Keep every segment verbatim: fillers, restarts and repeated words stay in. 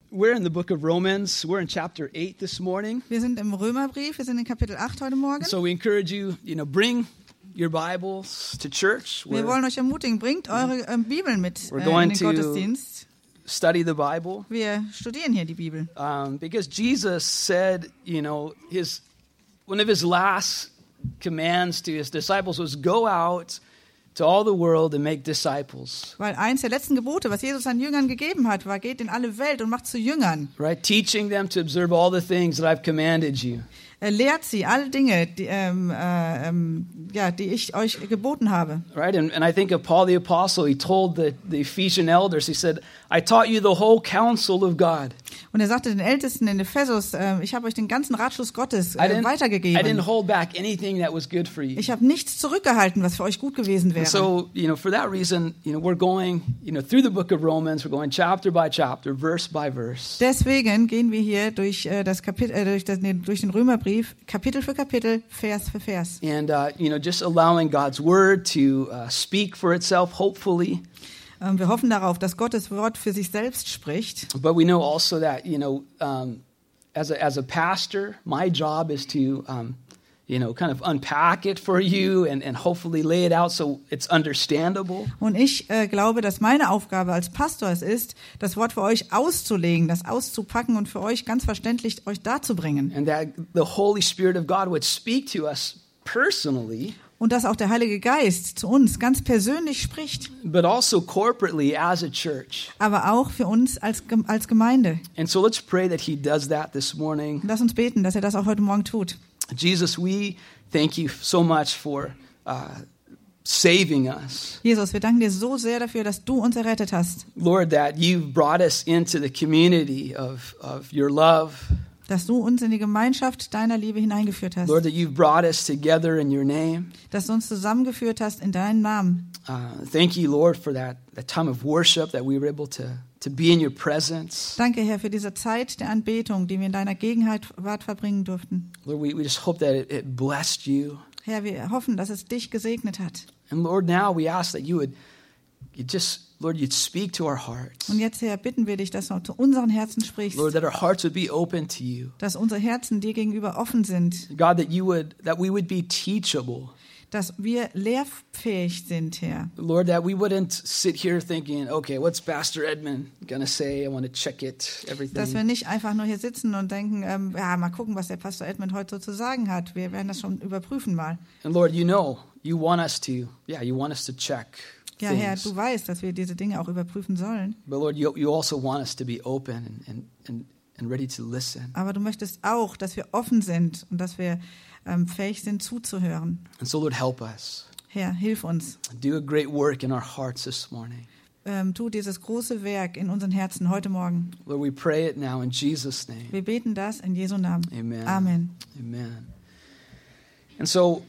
we're in the book of Romans. We're in chapter eight this morning. Wir sind im Römerbrief, wir sind in Kapitel acht heute Morgen. So we encourage you, you know, bring your Bibles to church. Wir We're, wollen euch ermutigen, bringt eure ähm, Bibeln mit We're äh, going in den to- Gottesdienst. study the Bible. Wir studieren hier die Bibel. Um, because Jesus said, you know, his one of his last commands to his disciples was go out to all the world and make disciples. Weil eins der letzten Gebote, was Jesus seinen Jüngern gegeben hat, war, geht in alle Welt und macht zu Jüngern. Right? Teaching them to observe all the things that I've commanded you. Er lehrt sie alle Dinge, die, ähm, äh, ähm, ja, die ich euch geboten habe. Right? And, and I think of Paul the Apostle, he told the, the Ephesian elders, he said, I taught you the whole counsel of God. Und er sagte den Ältesten in Ephesus, äh, ich habe euch den ganzen Ratschluss Gottes I äh, didn't, I weitergegeben. didn't hold back anything that was good for you. Ich habe nichts zurückgehalten, was für euch gut gewesen wäre. And so, you know, for that reason, you know, we're going, you know, through the book of Romans, we're going chapter by chapter, verse by verse. Deswegen gehen wir hier durch, äh, das Kapitel, äh, durch, das, nee, durch den Römerbrief, Kapitel für Kapitel, Vers für Vers. And, uh, you know, just allowing God's word to uh, speak for itself, hopefully. Ähm, wir hoffen darauf, dass Gottes Wort für sich selbst spricht. But we know also that, you know, um, as a, as a pastor, my job is to, um, you know, kind of unpack it for you and, and hopefully lay it out so it's understandable. Und ich äh, glaube, dass meine Aufgabe als Pastor es ist, das Wort für euch auszulegen, das auszupacken und für euch ganz verständlich euch darzubringen. And that the Holy Spirit of God would speak to us personally, Und dass auch der Heilige Geist zu uns ganz persönlich spricht, but also corporately as a church. aber auch für uns als, Gem- als Gemeinde. And so let's pray that he does that this morning. Lass uns beten, dass er das auch heute Morgen tut. Jesus, we thank you so much for uh, saving us. Jesus, wir danken dir so sehr dafür, dass du uns errettet hast, Lord, that you've brought us into the community of, of your love. dass du uns in die Gemeinschaft deiner Liebe hineingeführt hast, Lord, that you've brought us together in your name. dass du uns zusammengeführt hast in deinem Namen. Uh, thank you, Lord, for that, that time of worship that we were able to, to be in your presence. Danke, Herr, für diese Zeit der Anbetung, die wir in deiner Gegenwart verbringen durften. Lord, we, we just hope that it, it blessed you. Herr, wir hoffen, dass es dich gesegnet hat. And Lord, now we ask that you would you just, Lord, you'd speak to our hearts. Und jetzt, Herr, bitten wir dich, dass du zu unseren Herzen sprichst, Lord, that our hearts would be open to you. dass unsere Herzen dir gegenüber offen sind, God, that you would, that we would be teachable. dass wir lehrfähig sind, Herr. Lord, that we wouldn't sit here thinking, okay, what's Pastor Edmund going to say? I want to check it, Dass wir everything. nicht einfach nur hier sitzen und denken, ähm, ja, mal gucken, was der Pastor Edmund heute so zu sagen hat. Wir werden das schon überprüfen mal. And Lord, you know, you want us to, yeah, you want us to check Ja, Herr, things. du weißt, dass wir diese Dinge auch überprüfen sollen. But Lord, you, you also want us to be open and, and, and, and ready to listen. Aber du möchtest auch, dass wir offen sind und dass wir ähm, fähig sind zuzuhören. And so, Lord, help us. Herr, hilf uns. Do a great work in our hearts this morning. Ähm, tu dieses große Werk in unseren Herzen heute Morgen. Lord, we pray it now in Jesus' name. Wir beten das in Jesu Namen. Amen. Amen. Amen. And so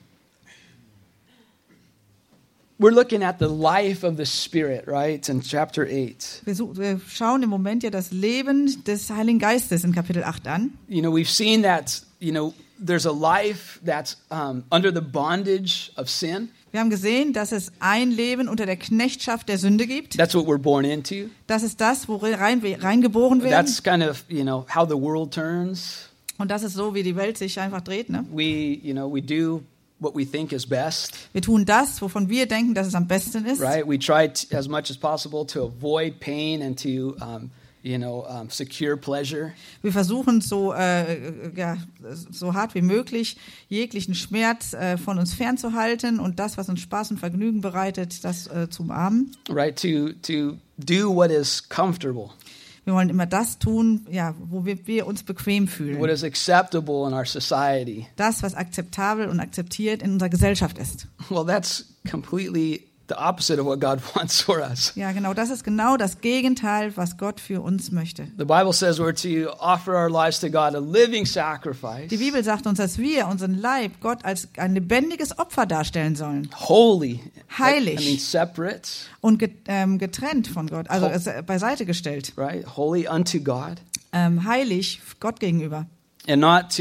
we're looking at the life of the Spirit, right? In chapter eight. Wir, su- wir schauen im Moment ja das Leben des Heiligen Geistes in Kapitel acht an. You know, we've seen that, you know, there's a life that's um, under the bondage of sin. Wir haben gesehen, dass es ein Leben unter der Knechtschaft der Sünde gibt. That's what we're born into. Das ist das, wo rein, reingeboren werden. That's kind of, you know, how the world turns. Und das ist so, wie die Welt sich einfach dreht. Ne? We, you know, we do what we think is best, Wir tun das, wovon wir denken, dass es am besten ist. right? We try t- as much as possible to avoid pain and to, um, you know, um, secure pleasure. Wir versuchen so, äh, ja, so hart wie möglich jeglichen Schmerz äh, von uns fernzuhalten und das, was uns Spaß und Vergnügen bereitet, das äh, zu umarmen. Right, to to do what is comfortable, Wir wollen immer das tun, ja, wo wir, wir uns bequem what fühlen. is acceptable in our society. Das, was akzeptabel und akzeptiert in unserer Gesellschaft ist. Well, that's completely the opposite of what God wants for us. Ja, genau, das ist genau das Gegenteil, was Gott für uns möchte. The Bible says we're to offer our lives to God, a living sacrifice, Die Bibel sagt uns, dass wir unseren Leib Gott als ein lebendiges Opfer darstellen sollen holy, Heilig. I mean separate, und get, ähm, getrennt von Gott, also es, äh, beiseite gestellt, right? Holy unto God, ähm, heilig Gott gegenüber. and not to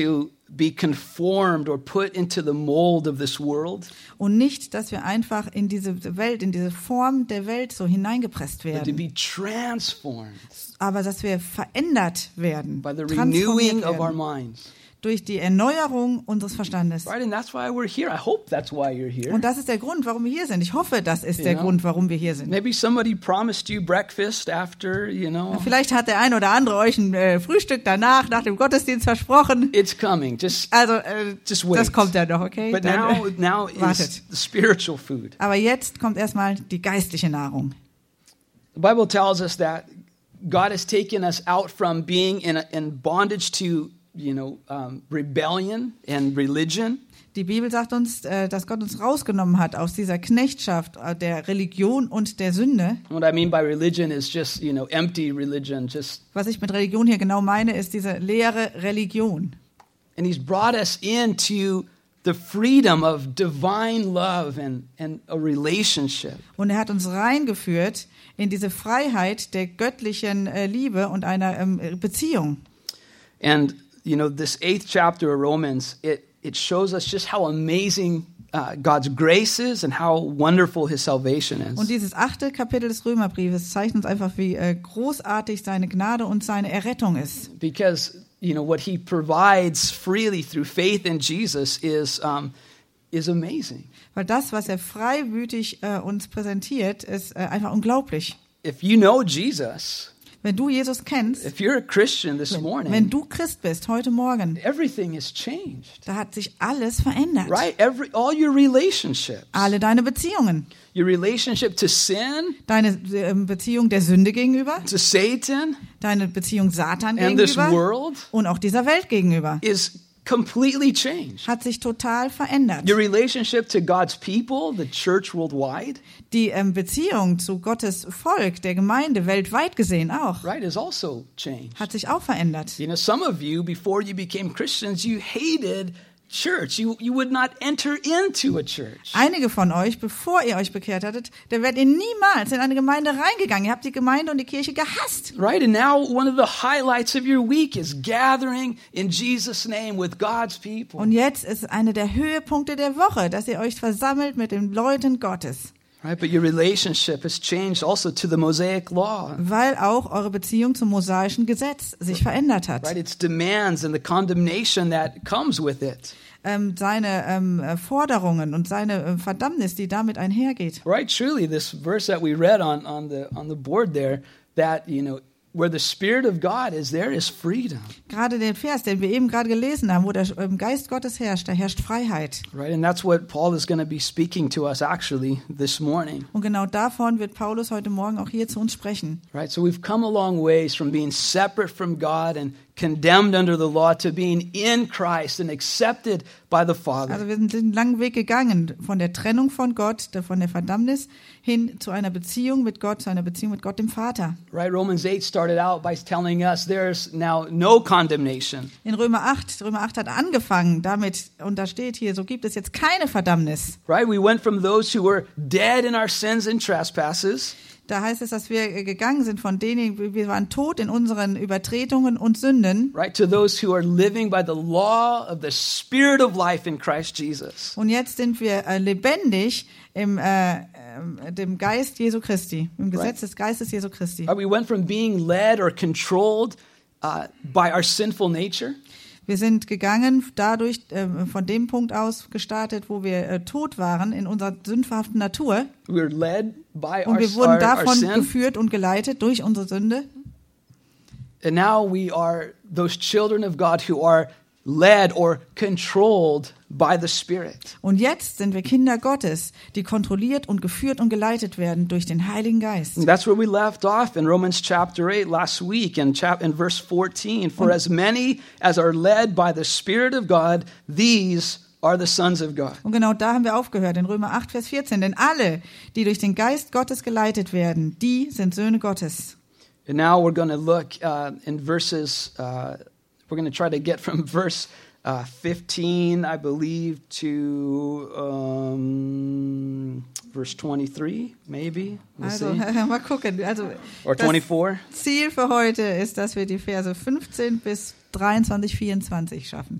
be conformed or put into the mold of this world, Und nicht, dass wir einfach in diese Welt, in diese Form der Welt so hineingepresst but to werden, be transformed aber dass wir verändert werden, by the transformiert renewing of our werden minds. durch die Erneuerung unseres Verstandes. Right, and that's why we're here. I hope that's why you're here. Und das ist der Grund, warum wir hier sind. Ich hoffe, das ist der Ja. Grund, warum wir hier sind. Maybe somebody promised you breakfast after, you know. Vielleicht hat der ein oder andere euch ein äh, Frühstück danach, nach dem Gottesdienst versprochen. It's coming. Just, Also, äh, just wait. das kommt ja noch, okay? But Dann, now, äh, now is wartet. the spiritual food. Aber jetzt kommt erstmal die geistliche Nahrung. The Bible tells us that God has taken us out from being in, a, in bondage to, you know, um, rebellion and religion. Die Bibel sagt uns, äh, dass Gott uns rausgenommen hat aus dieser Knechtschaft äh, der Religion und der Sünde. What I mean by religion is just, you know, empty religion. Just, Was ich mit Religion hier genau meine, ist diese leere Religion. and He's brought us into the freedom of divine love and, and a relationship. Und er hat uns reingeführt in diese Freiheit der göttlichen äh, Liebe und einer ähm, Beziehung. And, you know, this eighth chapter of Romans, it, it shows us just how amazing uh, God's grace is and how wonderful His salvation is. Und dieses achte Kapitel des Römerbriefes zeigt uns einfach, wie äh, großartig seine Gnade und seine Errettung ist. Because, you know, what He provides freely through faith in Jesus is, um, is amazing. Weil das, was er freimütig äh, uns präsentiert, ist äh, einfach unglaublich. If you know Jesus, Wenn du Jesus kennst, if you're a Christian this morning, wenn du Christ bist heute Morgen, everything has changed, da hat sich alles verändert. right? Every, all your relationships, Alle deine Beziehungen. your relationship to sin, Deine ähm, Beziehung der Sünde gegenüber, to Satan, deine Beziehung Satan and this gegenüber world und auch dieser Welt gegenüber is completely changed. hat sich total verändert. Your relationship to God's people, the church worldwide, Die ähm, Beziehung zu Gottes Volk, der Gemeinde weltweit gesehen auch, right, is also changed. hat sich auch verändert. You know, some of you, before you became Christians, you hated church. You, you would not enter into a church. Einige von euch, bevor ihr euch bekehrt hattet, da wärt ihr niemals in eine Gemeinde reingegangen. Ihr habt die Gemeinde und die Kirche gehasst. Right? And now one of the highlights of your week is gathering in Jesus' name with God's people. Und jetzt ist einer der Höhepunkte der Woche, dass ihr euch versammelt mit den Leuten Gottes. Right? But your relationship has changed also to the Mosaic law. Weil auch eure Beziehung zum mosaischen Gesetz sich verändert hat. Right? Its demands and the condemnation that comes with it. Ähm, seine ähm, Forderungen und seine äh, Verdammnis, die damit einhergeht. Right? Truly, this verse that we read on, on the on the board there, that, you know, where the Spirit of God is, there is freedom. Gerade den Vers, den wir eben gerade gelesen haben, wo der ähm, Geist Gottes herrscht, da herrscht Freiheit. Right? And that's what Paul is going to be speaking to us actually this morning. Und genau davon wird Paulus heute Morgen auch hier zu uns sprechen. Right? So we've come a long ways from being separate from God and condemned under the law to being in Christ and accepted by the Father. Also wir sind einen langen Weg gegangen, von der Trennung von Gott, der- von der Verdammnis, hin zu einer Beziehung mit Gott, zu einer Beziehung mit Gott, dem Vater. Right? Romans eight started out by telling us there's now no condemnation. In Römer acht, Römer acht hat angefangen damit, und da steht hier, so gibt es jetzt keine Verdammnis. Right? We went from those who were dead in our sins and trespasses, Da heißt es, dass wir äh, gegangen sind von denen, wir waren tot in unseren Übertretungen und Sünden. right, to those who are living by the law of the Spirit of life in Christ Jesus. Und jetzt sind wir äh, lebendig im äh, äh, dem Geist Jesu Christi, im Gesetz Right. des Geistes Jesu Christi. Right? We went from being led or controlled uh, by our sinful nature. Wir sind gegangen dadurch äh, von dem Punkt aus gestartet, wo wir äh, tot waren in unserer sündhaften Natur. We were led by Und our, wir wurden our, our davon sin. geführt und geleitet durch unsere Sünde. And now we are those children of God who are led or controlled by the Spirit. Und jetzt sind wir Kinder Gottes, die kontrolliert und geführt und geleitet werden durch den Heiligen Geist. And that's where we left off in Romans chapter eight last week in, chap- in verse fourteen. For as many as are led by the Spirit of God, these are the sons of God. Und genau da haben wir aufgehört, in Römer acht, Vers vierzehn. Denn alle, die durch den Geist Gottes geleitet werden, die sind Söhne Gottes. And now we're going to look uh, in verses, uh, we're going to try to get from verse uh, fifteen, I believe, to um, verse twenty-three, maybe. We'll Also, see. mal gucken. Also, Or das twenty-four. Ziel für heute ist, dass wir die Verse fünfzehn bis dreiundzwanzig, vierundzwanzig schaffen.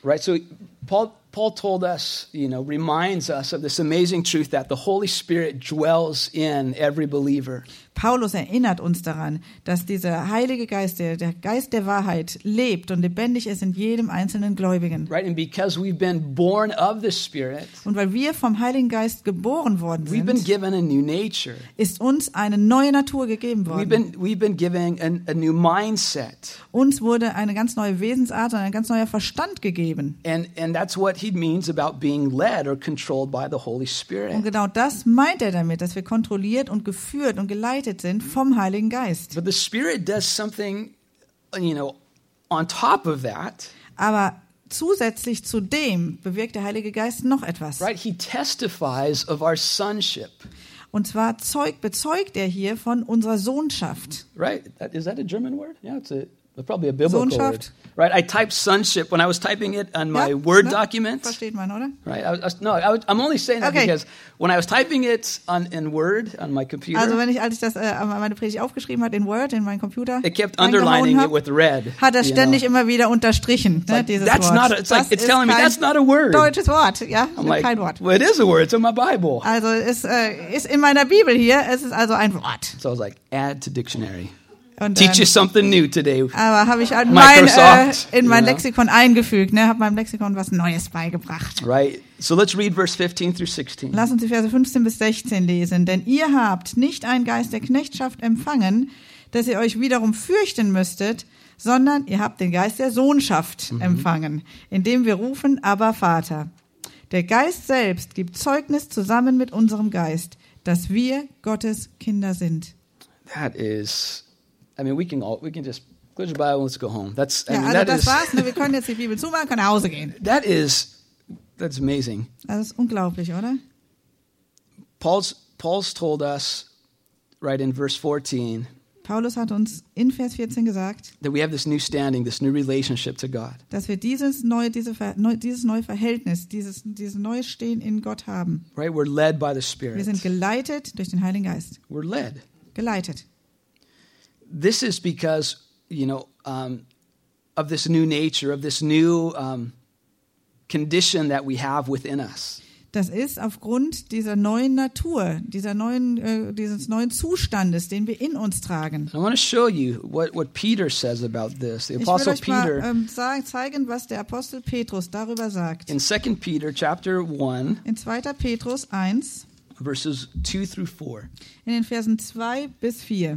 Right, so Paul Paul told us, you know, reminds us of this amazing truth that the Holy Spirit dwells in every believer. Paulus erinnert uns daran, dass dieser Heilige Geist, der, der Geist der Wahrheit, lebt und lebendig ist in jedem einzelnen Gläubigen. Right, and because we've been born of the Spirit, Und weil wir vom Heiligen Geist geboren worden we've been sind, given a new nature. ist uns eine neue Natur gegeben We've worden. been we've been given a, a new mindset, Uns wurde eine ganz neue Wesensart und ein ganz neuer Verstand gegeben. and and that's what he means about being led or controlled by the Holy Und Spirit. genau das meint er damit, dass wir kontrolliert und geführt und geleitet sind vom Heiligen Geist. But the Spirit does something, you know, on top of that. Aber zusätzlich zu dem bewirkt der Heilige Geist noch etwas. Right, he testifies of our sonship. Und zwar zeugt, bezeugt er hier von unserer Sohnschaft. Right, that, is that a German word? Yeah, it's a probably a biblical word. Sohnschaft. Right, I typed sonship when I was typing it on my Ja, Word ne? document. Versteht man, oder? Right, I was, no, I was, I'm only saying that Okay. because when I was typing it on in Word on my computer, Also wenn ich, als ich das äh, meine Predigt aufgeschrieben habe in Word, in meinen Computer, it kept reingehauen underlining it hab, with red. hat er you ständig know. immer wieder unterstrichen, ne, like, dieses that's Wort. not a- it's like, Das it's ist telling me kein that's not a word. deutsches Wort, ja, I'm like, kein Wort. well, it is a word. It's in my Bible. Also es äh, ist in meiner Bibel hier, es ist also ein Wort. So I was like, add to dictionary. Und, Teach you ähm, something new today. aber habe ich an mein, äh, Microsoft, in mein you know. Lexikon eingefügt, ne, habe meinem Lexikon was Neues beigebracht. Right. So let's read verse fifteen through sixteen. Lass uns die Verse fünfzehn bis sechzehn lesen. Denn ihr habt nicht einen Geist der Knechtschaft empfangen, dass ihr euch wiederum fürchten müsstet, sondern ihr habt den Geist der Sohnschaft Mhm. empfangen, indem wir rufen, aber Vater. Der Geist selbst gibt Zeugnis zusammen mit unserem Geist, dass wir Gottes Kinder sind. That is, I mean, we can all we can just close your Bible. Let's go home. That's I Ja, mean, also that das is war's. Ne? Wir können jetzt die Bibel zumachen, können nach Hause gehen. that is that's amazing. Das ist unglaublich, oder? Paul's Paul's told us right in verse fourteen Paulus hat uns in Vers vierzehn gesagt, that we have this new standing, this new relationship to God. dass wir dieses neue, diese, Ver- neu, dieses neue Verhältnis, dieses, dieses neue Stehen in Gott haben. Right? We're led by the Wir Spirit. sind geleitet durch den Heiligen Geist. We're led. Geleitet. This is because, you know, um, of this new nature, of this new um, condition that we have within us. Das ist aufgrund dieser neuen Natur, dieser neuen, äh, dieses neuen Zustandes, den wir in uns tragen. And I want to show you what, what Peter says about this. The Ich will Apostle euch mal Peter, ähm, sagen, zeigen, was der Apostel Petrus darüber sagt. in Second Peter chapter one, In zweiter Petrus eins, verses two through four. in den Versen zwei bis vier.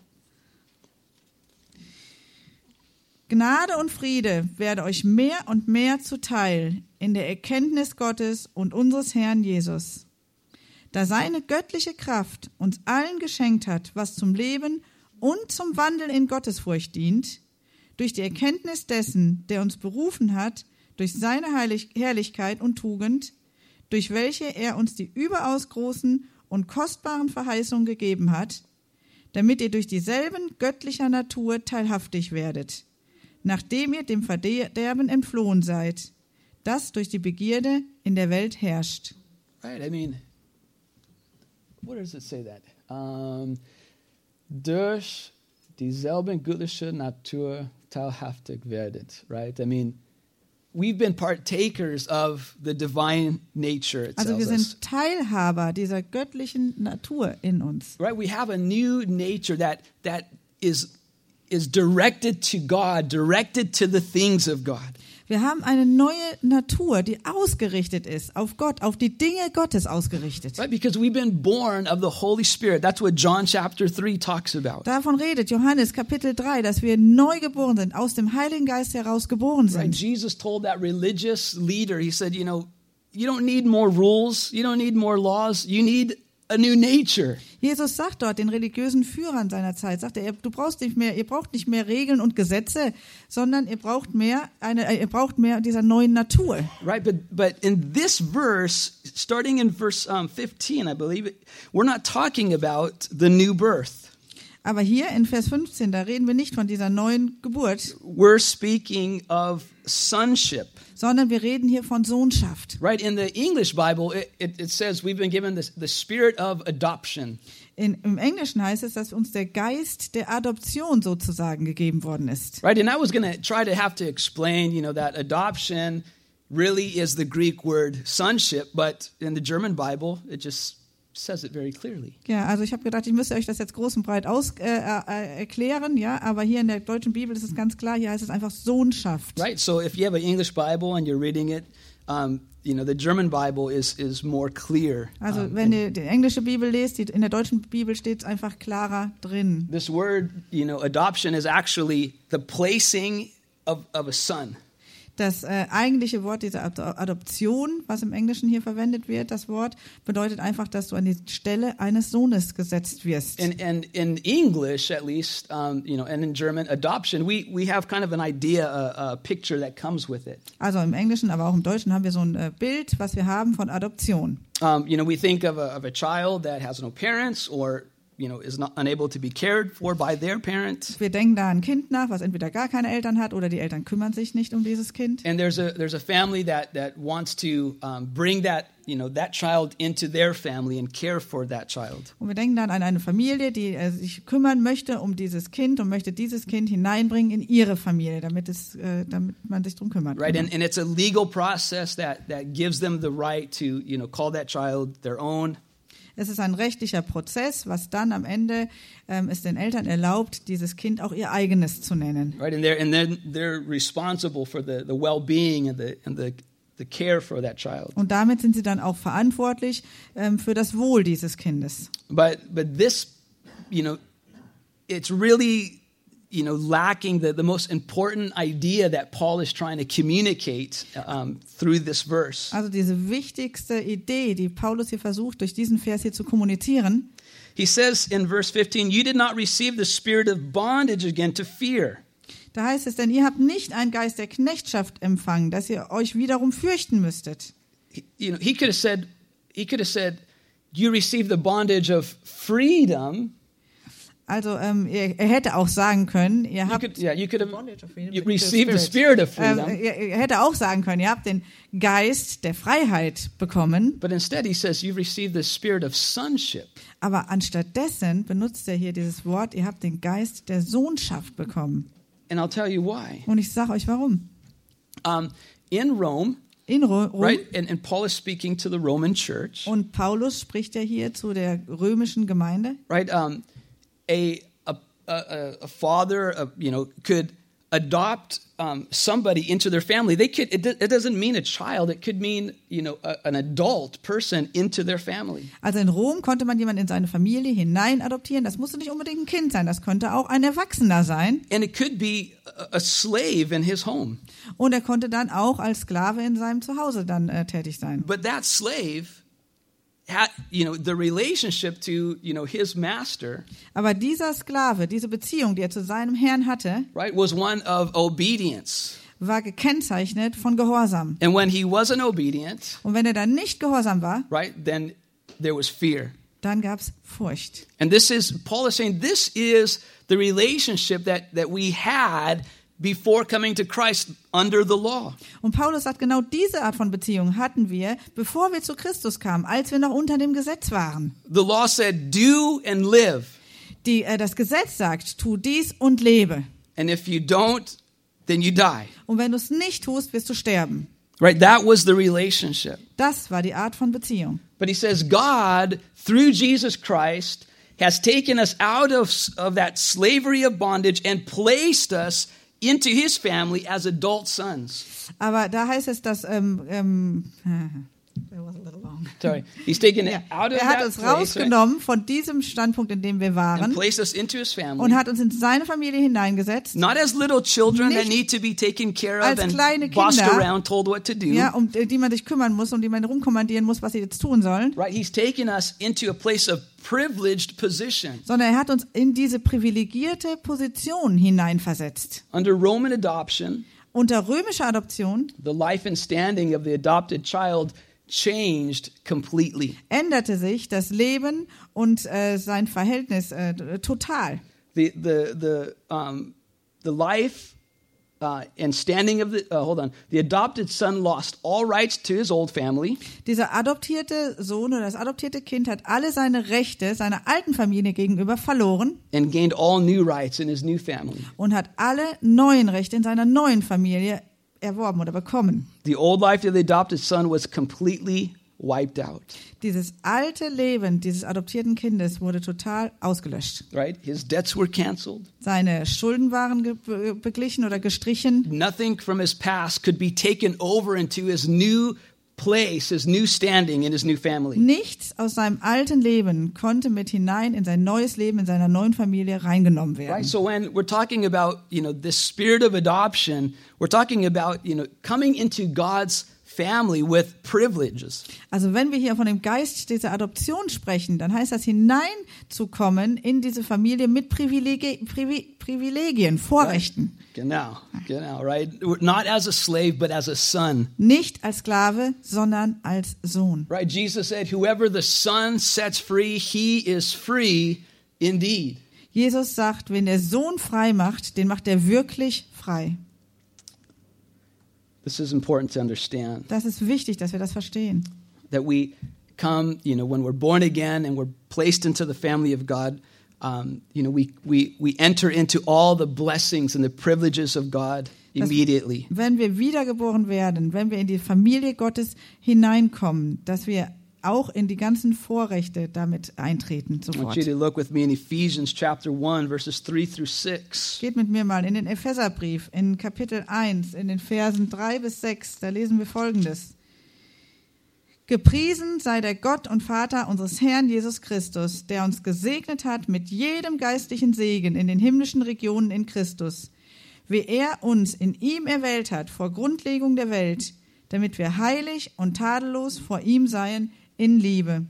Gnade und Friede werde euch mehr und mehr zuteil in der Erkenntnis Gottes und unseres Herrn Jesus, da seine göttliche Kraft uns allen geschenkt hat, was zum Leben und zum Wandel in Gottesfurcht dient, durch die Erkenntnis dessen, der uns berufen hat, durch seine Heilig- Herrlichkeit und Tugend, durch welche er uns die überaus großen und kostbaren Verheißungen gegeben hat, damit ihr durch dieselben göttlicher Natur teilhaftig werdet, nachdem ihr dem Verderben entflohen seid, das durch die Begierde in der Welt herrscht. Right? I mean, where does it say that? Um, durch dieselben göttliche Natur teilhaftig werdet. Right? I mean, we've been partakers of the divine nature. It Also wir tells us. sind Teilhaber dieser göttlichen Natur in uns. Right? We have a new nature that that is is directed to God, directed to the things of God. Wir haben eine neue Natur, die ausgerichtet ist auf Gott, auf die Dinge Gottes ausgerichtet. Right? Because we've been born of the Holy Spirit. That's what John chapter three talks about. Davon redet Johannes Kapitel drei, dass wir neu geboren sind, aus dem Heiligen Geist heraus geboren Right? sind. Jesus told that religious leader, he said, you know, you don't need more rules, you don't need more laws, you need a new nature. Jesus sagt dort den religiösen Führern seiner Zeit, sagt er, du brauchst nicht mehr, ihr braucht nicht mehr Regeln und Gesetze, sondern ihr braucht mehr eine, ihr braucht mehr dieser neuen Natur. Right? But but in this verse, starting in verse um, fifteen, I believe, it, we're not talking about the new birth. Aber hier in Vers fünfzehn, da reden wir nicht von dieser neuen Geburt, We're speaking of sonship. sondern wir reden hier von Sohnschaft. Right? In the English Bible, it, it, it says we've been given this, the spirit of adoption. In, Im Englischen heißt es, dass uns der Geist der Adoption sozusagen gegeben worden ist. Right? And I was going to try to have to explain, you know, that adoption really is the Greek word sonship, but in the German Bible, it just says it very clearly. Ja, also ich habe gedacht, ich müsste euch das jetzt groß und breit aus, äh, äh, erklären, ja, aber hier in der deutschen Bibel ist es ganz klar, hier heißt es einfach Sohnschaft. Right? So if you have an English Bible and you're reading it, um, you know, the German Bible is is more clear. Also Um, wenn ihr die englische Bibel lest, die, in der deutschen Bibel steht es einfach klarer drin. this word, you know, adoption is actually the placing of, of a son. Das äh, eigentliche Wort dieser Ad- Adoption, was im Englischen hier verwendet wird, das Wort, bedeutet einfach, dass du an die Stelle eines Sohnes gesetzt wirst. And and in English, at least, um, you know, and in German, adoption, we we have kind of an idea, a, a picture that comes with it. Also im Englischen, aber auch im Deutschen haben wir so ein äh, Bild, was wir haben von Adoption. Um, you know, we think of a, of a child that has no parents or, you know, is not unable to be cared for by their parent. Wir denken da an ein Kind nach, was entweder gar keine Eltern hat oder die Eltern kümmern sich nicht um dieses Kind. And there's a there's a family that that wants to um, bring that, you know, that child into their family and care for that child. Und wir denken dann an eine Familie, die äh, sich kümmern möchte um dieses Kind und möchte dieses Kind hineinbringen in ihre Familie, damit es, äh, damit man sich drum kümmert. Right, and, and it's a legal process that that gives them the right to, you know, call that child their own. Es ist ein rechtlicher Prozess, was dann am Ende ähm, es den Eltern erlaubt, dieses Kind auch ihr eigenes zu nennen. Right, and they're and then they're responsible for the, the well-being and the and the the care for that child. Und damit sind sie dann auch verantwortlich ähm, für das Wohl dieses Kindes. But but this, you know, it's really, you know, lacking the, the most important idea that Paul is trying to communicate um, through this verse. Also diese wichtigste Idee, die Paulus hier versucht, durch diesen Vers hier zu kommunizieren. He says in verse fifteen, "You did not receive the spirit of bondage again to fear." Da heißt es, denn ihr habt nicht einen Geist der Knechtschaft empfangen, dass ihr euch wiederum fürchten müsstet. He, you know, he could have said, he could have said, "You received the bondage of freedom." Also ähm, er, er hätte auch sagen können, ihr You habt could, yeah, you could have Bondage of freedom, you the received the spirit. spirit of freedom. Ähm, er, er hätte auch sagen können, ihr habt den Geist der Freiheit bekommen, But instead, he says, "You've received the spirit of sonship." aber anstattdessen benutzt er hier dieses Wort, ihr habt den Geist der Sohnschaft bekommen. And I'll tell you why. Und ich sage euch warum. Um, in Rome, In Ro- Rom, right, and, and Paul is speaking to the Roman church, und Paulus spricht ja hier zu der römischen Gemeinde, right? Um, a, a a a father, uh, you know, could adopt um, somebody into their family. They could. It, do- it doesn't mean a child. It could mean, you know, a, an adult person into their family. Also in Rom konnte man jemanden in seine Familie hinein adoptieren. Das musste nicht unbedingt ein Kind sein, das könnte auch ein Erwachsener sein. And it could be a, a slave in his home. Und er konnte dann auch als Sklave in seinem Zuhause dann äh, tätig sein. But that slave had, you know, the relationship to, you know, his master, Aber dieser Sklave, diese Beziehung, die er zu seinem Herrn hatte, right, was one of obedience. war gekennzeichnet von Gehorsam. And when he wasn't obedient, Und wenn er dann nicht gehorsam war, right, then there was fear. dann gab es Furcht. And this is, Paul is saying, this is the relationship that, that we had before coming to Christ under the law. Und Paulus sagt, genau diese Art von Beziehung hatten wir, bevor wir zu Christus kamen, als wir noch unter dem Gesetz waren. The law said, do and live. Die, äh, das Gesetz sagt, tu dies und lebe. And if you don't, then you die. Und wenn du es nicht tust, wirst du sterben. Right? That was the relationship. Das war die Art von Beziehung. But he says, God, through Jesus Christ, has taken us out of, of that slavery of bondage and placed us into his family as adult sons. Aber da heißt es, dass ähm, ähm, that was a little long. Sorry. He's taken Ja. it out of Er hat that uns place, right, rausgenommen von diesem Standpunkt, in dem wir and waren, placed us into his family. und hat uns in seine Familie hineingesetzt, Not as little children that Nicht need to be taken care of als and kleine bossed Kinder, around, told what to do. ja, um äh, die man sich kümmern muss, um die man rumkommandieren muss, was sie jetzt tun sollen, Right? He's taken us into a place of privileged position. sondern er hat uns in diese privilegierte Position hineinversetzt. Under Roman adoption, Unter römischer Adoption the life and standing of the adopted child changed completely. änderte sich das Leben und äh, sein Verhältnis äh, total. the the the um, the life uh, and standing of the uh, hold on. The adopted son lost all rights to his old family. Dieser adoptierte Sohn oder das adoptierte Kind hat alle seine Rechte seiner alten Familie gegenüber verloren And gained all new rights in his new family. und hat alle neuen Rechte in seiner neuen Familie erworben oder bekommen. The old life of the adopted son was completely wiped out. Dieses alte Leben dieses adoptierten Kindes wurde total ausgelöscht. Right? His debts were canceled. Seine Schulden waren ge be beglichen oder gestrichen. Nothing from his past could be taken over into his new place, his new standing in his new family. Nichts aus seinem alten Leben konnte mit hinein in sein neues Leben, in seiner neuen Familie reingenommen werden. Right? So when we're talking about, you know, this spirit of adoption, we're talking about, you know, coming into God's family with privileges. Also wenn wir hier von dem Geist dieser Adoption sprechen, dann heißt das hineinzukommen in diese Familie mit Privilegi Privi Privilegien, Vorrechten. Genau, genau, right? Not as a slave, but as a son. Nicht als Sklave, sondern als Sohn. Right? Jesus said, whoever the Son sets free, he is free indeed. Jesus sagt, wenn der Sohn frei macht, den macht er wirklich frei. This is important to understand. Das ist wichtig, dass wir das verstehen. That we come, you know, when we're born again and we're placed into the family of God, um, you know, we, we, we enter into all the blessings and the privileges of God immediately. Dass, wenn wir wiedergeboren werden, wenn wir in die Familie Gottes hineinkommen, dass wir auch in die ganzen Vorrechte damit eintreten I want sofort. you to look with me in Ephesians chapter one, verses three through six. Geht mit mir mal in den Epheserbrief, in Kapitel eins, in den Versen drei bis sechs, da lesen wir Folgendes. Gepriesen sei der Gott und Vater unseres Herrn Jesus Christus, der uns gesegnet hat mit jedem geistlichen Segen in den himmlischen Regionen in Christus, wie er uns in ihm erwählt hat vor Grundlegung der Welt, damit wir heilig und tadellos vor ihm seien in Liebe.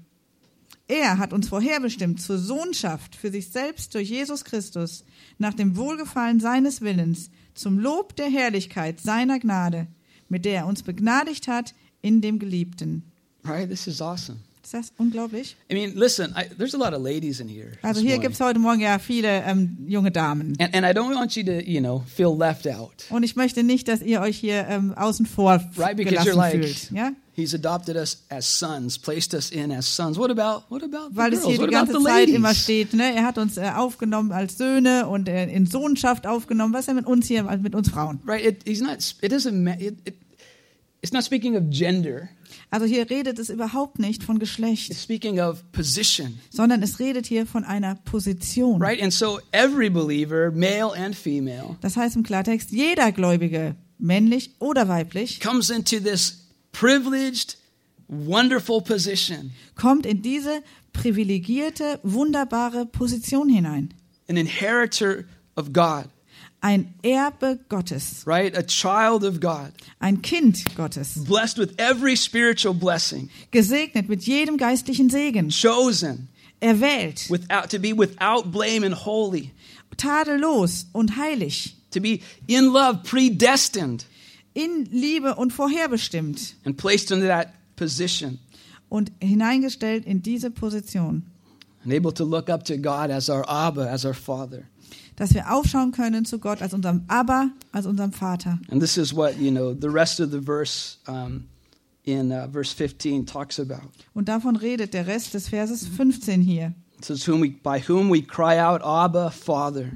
Er hat uns vorherbestimmt zur Sohnschaft für sich selbst durch Jesus Christus, nach dem Wohlgefallen seines Willens, zum Lob der Herrlichkeit seiner Gnade, mit der er uns begnadigt hat in dem Geliebten. Right? This is awesome. Ist das unglaublich? I mean, listen, I, there's a lot of ladies in here. Also this hier morning. gibt es heute Morgen ja viele ähm, junge Damen. And, and I don't want you to, you know, feel left out. Und ich möchte nicht, dass ihr euch hier ähm, außen vor Right? Because gelassen you're like, fühlt. Ja? he's adopted us as sons, placed us in as sons. What about, what about the Weil es girls? hier What die about ganze the Zeit immer ladies? steht, ne? Er hat uns äh, aufgenommen als Söhne und äh, in Sohnschaft aufgenommen. Was ist denn mit uns hier, also mit uns Frauen? Right? It, he's not, it doesn't, ma- it, it, it's not speaking of gender. Also hier redet es überhaupt nicht von Geschlecht, It's speaking of position. sondern es redet hier von einer Position. Right? And so every believer, male and female, Das heißt im Klartext, jeder Gläubige, männlich oder weiblich, comes into this privileged, wonderful position. kommt in diese privilegierte, wunderbare Position hinein. An inheritor of God, Ein Erbe Gottes, right? A child of God, ein Kind Gottes, blessed with every spiritual blessing, gesegnet mit jedem geistlichen Segen, chosen erwählt, without to be without blame and holy, tadellos und heilig, to be in love, predestined, in Liebe und vorherbestimmt and placed into that position, und hineingestellt in diese Position, and able to look up to God as our Abba, as our Father. dass wir aufschauen können zu Gott als unserem Abba, als unserem Vater. And this is what, you know, the rest of the verse um, in uh, verse fifteen talks about. Und davon redet der Rest des Verses fünfzehn hier. It says, whom we, by whom we cry out, Abba, Father.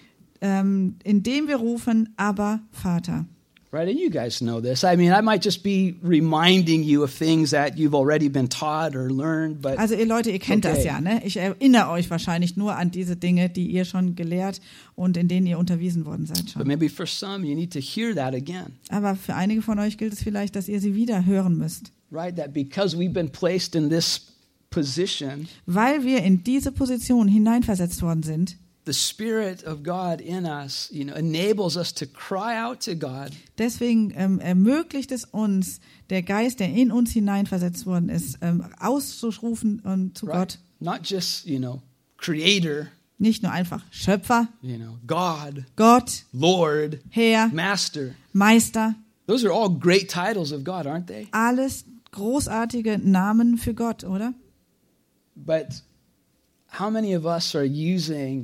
Ähm, indem wir rufen, Abba, Vater. Right? And you guys know this. I mean, I might just be reminding you of things that you've already been taught or learned, but Also ihr Leute, ihr kennt Okay. das ja, ne? Ich erinnere euch wahrscheinlich nur an diese Dinge, die ihr schon gelehrt und in denen ihr unterwiesen worden seid but schon. maybe for some you need to hear that again. Aber für einige von euch gilt es vielleicht, dass ihr sie wieder hören müsst. Right? That because we've been placed in this position, Weil wir in diese Position hineinversetzt worden sind, the Spirit of God in us, you know, enables us to cry out to God. deswegen ähm, ermöglicht es uns, der Geist, der in uns hineinversetzt worden ist, ähm, auszurufen ähm, zu Right? Gott. Not just, you know, creator, Nicht nur einfach Schöpfer, you know, God, Gott, Lord, Herr, Master. Meister, Those are all great titles of God, aren't they? alles großartige Namen für Gott, oder? But how many of us are using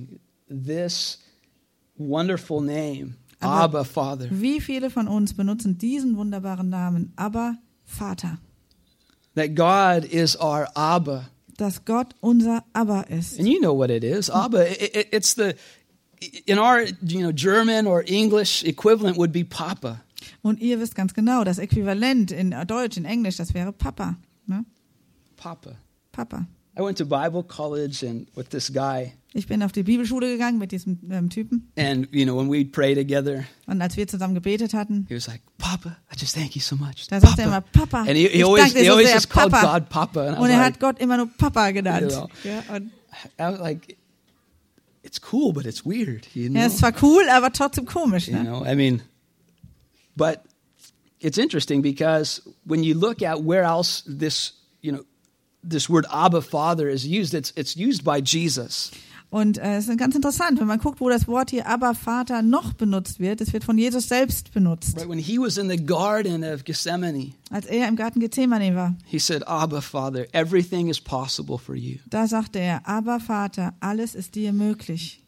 this wonderful name, Aber Abba, Father? Wie viele von uns benutzen diesen wunderbaren Namen, Abba, Vater? That God is our Abba. Dass Gott unser Abba ist. And you know what it is. Abba, it, it, it's the, in our, you know, German or English equivalent would be Papa. Und ihr wisst ganz genau, das Äquivalent in Deutsch, in Englisch, das wäre Papa. Ne? Papa. Papa. I went to Bible college and with this guy. Ich bin auf die Bibelschule gegangen mit diesem ähm, Typen. And, you know, when we'd pray together, Und als wir zusammen gebetet hatten, he was like, Papa, I just thank you so much. da sagt er immer, Papa. And he, he ich always, danke dir he so always sehr, just called Papa. God Papa. And I Und was er like, hat Gott immer nur Papa genannt. You know. Ja, und I was like, it's cool, but it's weird. You know? ja, ist zwar cool, aber trotzdem komisch. You Ne? know, I mean, but it's interesting because when you look at where else this, you know, this word Abba Father is used, it's it's used by Jesus. Und äh, es ist ganz interessant, wenn man guckt, wo das Wort hier Abba Vater noch benutzt wird. Es wird von Jesus selbst benutzt. Right when he was in the Garden of Gethsemane, Als er im Garten Gethsemane war, he said, Abba Father, everything is possible for you. da sagte er, Abba Vater, alles ist dir möglich.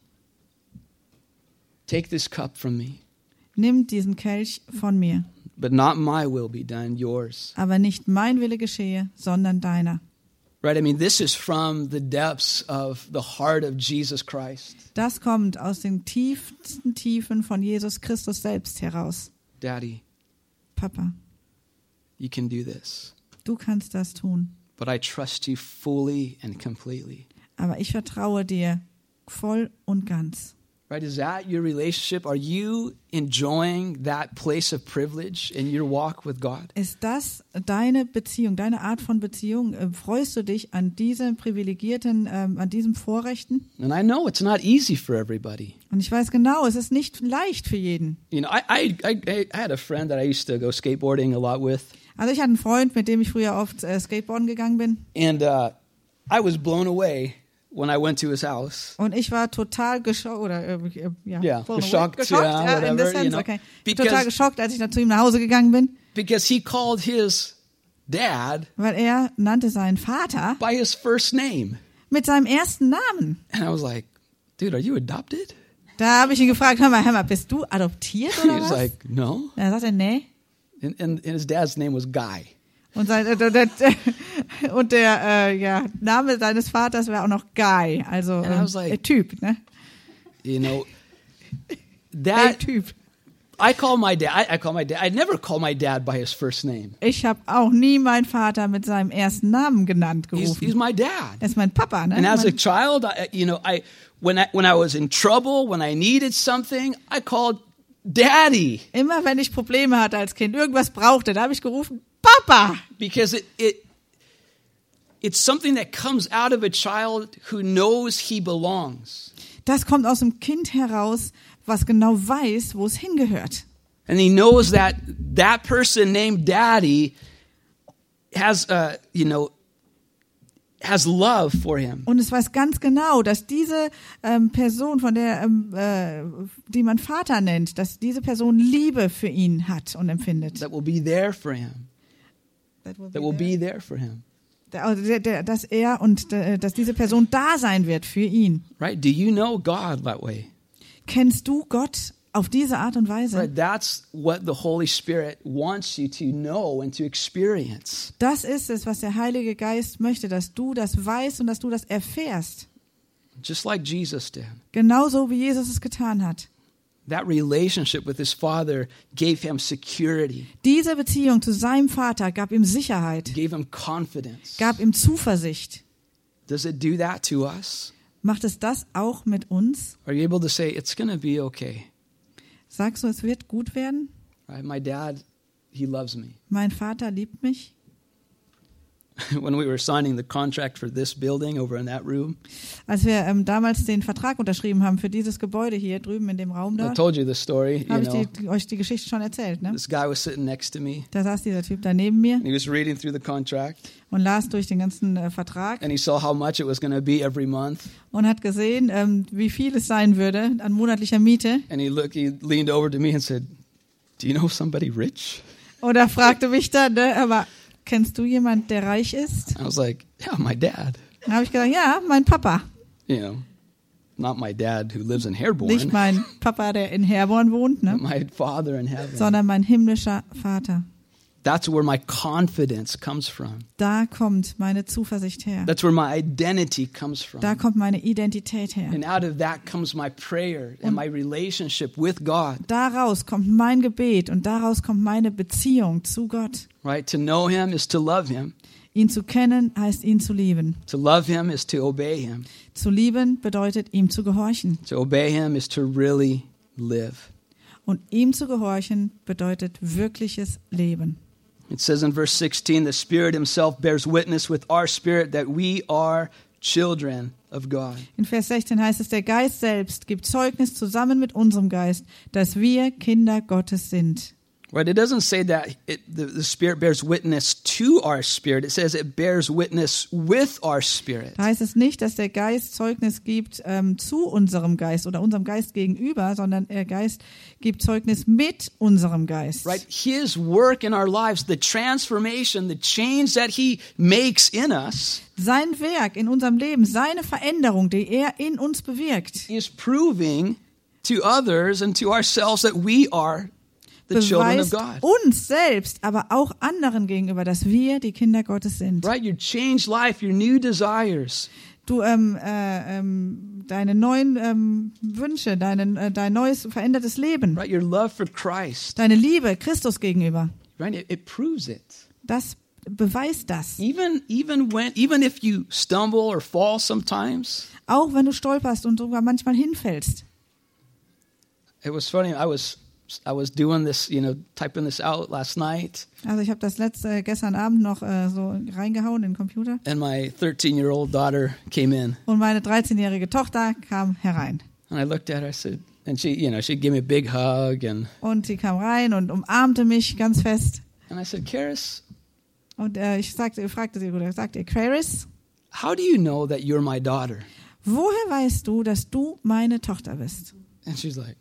Take this cup from me, Nimm diesen Kelch von mir, but not my will be done, yours. aber nicht mein Wille geschehe, sondern deiner. Right? I mean, this is from the depths of the heart of Jesus Christ. Das kommt aus den tiefsten Tiefen von Jesus Christus selbst heraus. Daddy, Papa, you can do this, du kannst das tun, but I trust you fully and completely. aber ich vertraue dir voll und ganz. Right? Is that your relationship? Are you enjoying that place of privilege in your walk with God? Ist das deine Beziehung, deine Art von Beziehung? Äh, Freust du dich an diesem privilegierten, ähm, an diesem Vorrechten? And I know it's not easy for everybody. Und ich weiß genau, es ist nicht leicht für jeden. You know, I I I, I had a friend that I used to go skateboarding a lot with, Also ich hatte einen Freund, mit dem ich früher oft äh, Skateboarden gegangen bin. and uh, I was blown away when I went to his house. Und ich war total geschockt, oder äh, ja, Ja, blown away. geschockt, geschockt ja, ja, in whatever, the sense, you know. okay. Because- Total geschockt, als ich dann zu ihm nach Hause gegangen bin, Because he called his dad weil er nannte seinen Vater by his first name. mit seinem ersten Namen. And I was like, dude, are you adopted? Da habe ich ihn gefragt, hör mal, hör mal, bist du adoptiert He oder was was? like, no. Da sagt er, nee. And, and, and his dad's name was Guy. Und, sein, äh, der, und der äh, ja, Name seines Vaters war auch noch Guy, also And I ähm, was like- der Typ, ne? You know, Der that Typ. I call my dad. I, I call my dad. I never call my dad by his first name. Ich habe auch nie meinen Vater mit seinem ersten Namen genannt He's, gerufen. he's my dad. Er ist mein Papa, ne? And as a Mein, child, I, you know, I when I when I was in trouble, when I needed something, I called Daddy immer wenn ich Probleme hatte als Kind, irgendwas brauchte, da habe ich gerufen, Papa! because it it it's something that comes out of a child who knows he belongs, Das kommt aus dem Kind heraus, was genau weiß, wo es hingehört. and he knows that that person named Daddy has uh you know has love for him. Und es weiß ganz genau, dass diese ähm, Person, von der, ähm, äh, die man Vater nennt, dass diese Person Liebe für ihn hat und empfindet. That will be there for him. That will be That will there. be there for him. Der- also der- der- dass er und äh, dass diese Person da sein wird für ihn. Right? Do you know God that way? Kennst du Gott auf diese Art und Weise? Right? That's what the Holy Spirit wants you to know and to experience. Das ist es, was der Heilige Geist möchte, dass du das weißt und dass du das erfährst. Just like Jesus did. Genauso wie Jesus es getan hat. That relationship with his Father gave him security, Diese Beziehung zu seinem Vater gab ihm Sicherheit, gave him confidence. gab ihm Zuversicht. Does it do that to us? Macht es das auch mit uns? Are you able to say, it's going to be okay? Sagst du, es wird gut werden? Right? My dad, he loves me. Mein Vater liebt mich. When we were signing the contract for this building over in that room, Als wir ähm, damals den Vertrag unterschrieben haben für dieses Gebäude hier drüben in dem Raum I da, told you the story. You habe ich know, die, euch die Geschichte schon erzählt. Ne? this guy was sitting next to me, Da saß dieser Typ da neben mir and he was reading through the contract, und las durch den ganzen äh, Vertrag and he saw how much it was going to be every month. und hat gesehen, ähm, wie viel es sein würde an monatlicher Miete. And he looked, he leaned over to me and said, "Do you know somebody rich?" Und er fragte mich dann, ne, aber kennst du jemand, der reich ist? I was like, "Yeah, my dad." Dann habe ich gesagt, ja, mein Papa. You know, not my dad who lives in Herborn, Nicht mein Papa, der in Herborn wohnt, ne? but my Father in heaven. Sondern mein himmlischer Vater. That's where my confidence comes from. Da kommt meine Zuversicht her. That's where my identity comes from. Da kommt meine Identität her. And out of that comes my prayer and my relationship with God. Daraus kommt mein Gebet und daraus kommt meine Beziehung zu Gott. Right? To know him is to love him. Ihn zu kennen heißt ihn zu lieben. To love him is to obey him. Zu lieben bedeutet ihm zu gehorchen. To obey him is to really live. Und ihm zu gehorchen bedeutet wirkliches Leben. It says in verse sixteen, the Spirit himself bears witness with our spirit that we are children of God. In Vers sechzehn heißt es, der Geist selbst gibt Zeugnis zusammen mit unserem Geist, dass wir Kinder Gottes sind. Right? It doesn't say that it, the, the Spirit bears witness to our spirit. It says it bears witness with our spirit. Da heißt es nicht, dass der Geist Zeugnis gibt ähm, zu unserem Geist oder unserem Geist gegenüber, sondern der Geist gibt Zeugnis mit unserem Geist. Right? His work in our lives, the transformation, the change that he makes in us Sein Werk in unserem Leben, seine Veränderung, die er in uns bewirkt, is proving to others and to ourselves that we are the children of beweist God. uns selbst, aber auch anderen gegenüber, dass wir die Kinder Gottes sind. Right? Your changed life, your new desires. Du, ähm, äh, ähm, deine neuen ähm, Wünsche, deine, äh, dein neues, verändertes Leben, Right? Your love for Christ. deine Liebe Christus gegenüber, Right? It, it proves it. das beweist das. Even even when even if you stumble or fall sometimes. Auch wenn du stolperst und sogar manchmal hinfällst. It was funny. I was I was doing this, you know, typing this out last night, Also ich habe das letzte gestern Abend noch äh, so reingehauen in den Computer and my thirteen-year-old daughter came in, und meine dreizehnjährige Tochter kam herein. and I looked at her. I said, and she, you know, she'd give me a big hug, and Und sie kam rein und umarmte mich ganz fest. and I said, Karis, Und äh, ich sagte, fragte sie, oder sagte ihr, Clarice, how do you know that you're my daughter? woher weißt du, dass du meine Tochter bist? And she's like,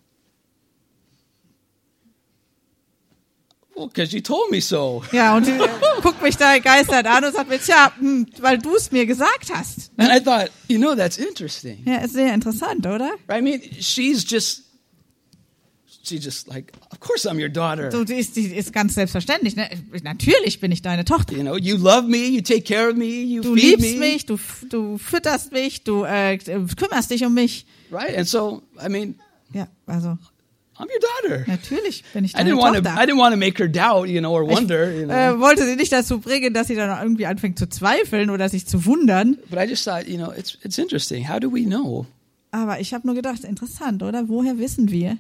well, because you told me so. Ja, und sie äh, guckt mich da begeistert an und sagt mir, tja, hm, weil du es mir gesagt hast. And I thought, you know, that's interesting. Ja, ist sehr interessant, oder? Right? I mean, she's just, she's just like, of course I'm your daughter. So, die ist, die ist ganz selbstverständlich. Ne? Natürlich bin ich deine Tochter. You know, you love me, you take care of me, you Du feed liebst me. mich, du, du fütterst mich, du äh, kümmerst dich um mich. Right? And so, I mean, Ja, also I'm your daughter. natürlich bin ich I deine didn't want to, Tochter. I didn't want to make her doubt, you know, or Ich wonder, you know. äh, wollte sie nicht dazu bringen, dass sie dann irgendwie anfängt zu zweifeln oder sich zu wundern. But I just thought, you know, it's it's interesting. How do we know? Aber ich habe nur gedacht, interessant, oder? Woher wissen wir?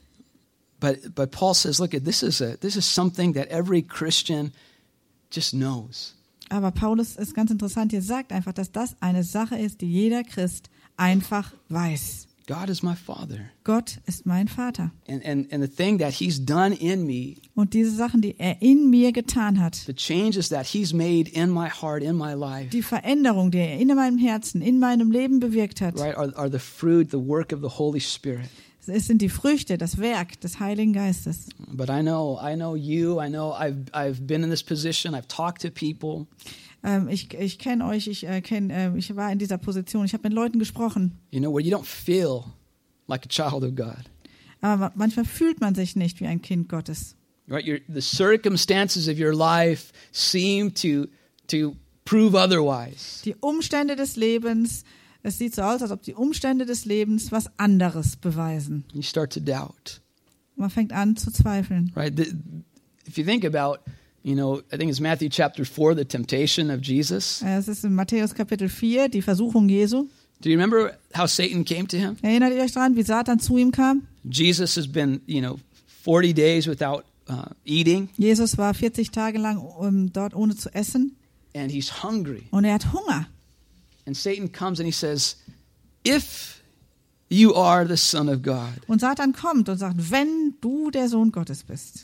But but Paul says, look, this is a this is something that every Christian just knows. Aber Paulus ist ganz interessant. Hier sagt einfach, dass das eine Sache ist, die jeder Christ einfach weiß. God is my Father. Gott ist mein Vater. And and and the thing that he's done in me, Und diese Sachen, die er in mir getan hat, the changes that he's made in my heart, in my life, die Veränderung, die er in meinem Herzen, in meinem Leben bewirkt hat, right, are are the fruit, the work of the Holy Spirit. es sind die Früchte, das Werk des Heiligen Geistes. But I know, I know you, I know I've I've been in this position, I've talked to people. Ähm, ich ich kenne euch, ich äh, kenn, äh, ich war in dieser Position, ich habe mit Leuten gesprochen. You know, where you don't feel like a child of God. Aber manchmal fühlt man sich nicht wie ein Kind Gottes. Right? Your, the circumstances of your life seem to to prove otherwise. Die Umstände des Lebens, es sieht so aus, als ob die Umstände des Lebens was anderes beweisen. You start to doubt. Man fängt an zu zweifeln. Right? The, if you think about, you know, I think it's Matthew chapter four, the temptation of Jesus. Äh, Es ist in Matthäus Kapitel vier, die Versuchung Jesu. Do you remember how Satan came to him? Erinnert ihr euch daran, wie Satan zu ihm kam? Jesus has been, you know, forty days without uh, eating, Jesus war vierzig Tage lang um, dort ohne zu essen and he's hungry. und er hat Hunger. And Satan comes and he says, if you are the Son of God, Und Satan kommt und sagt, wenn du der Sohn Gottes bist,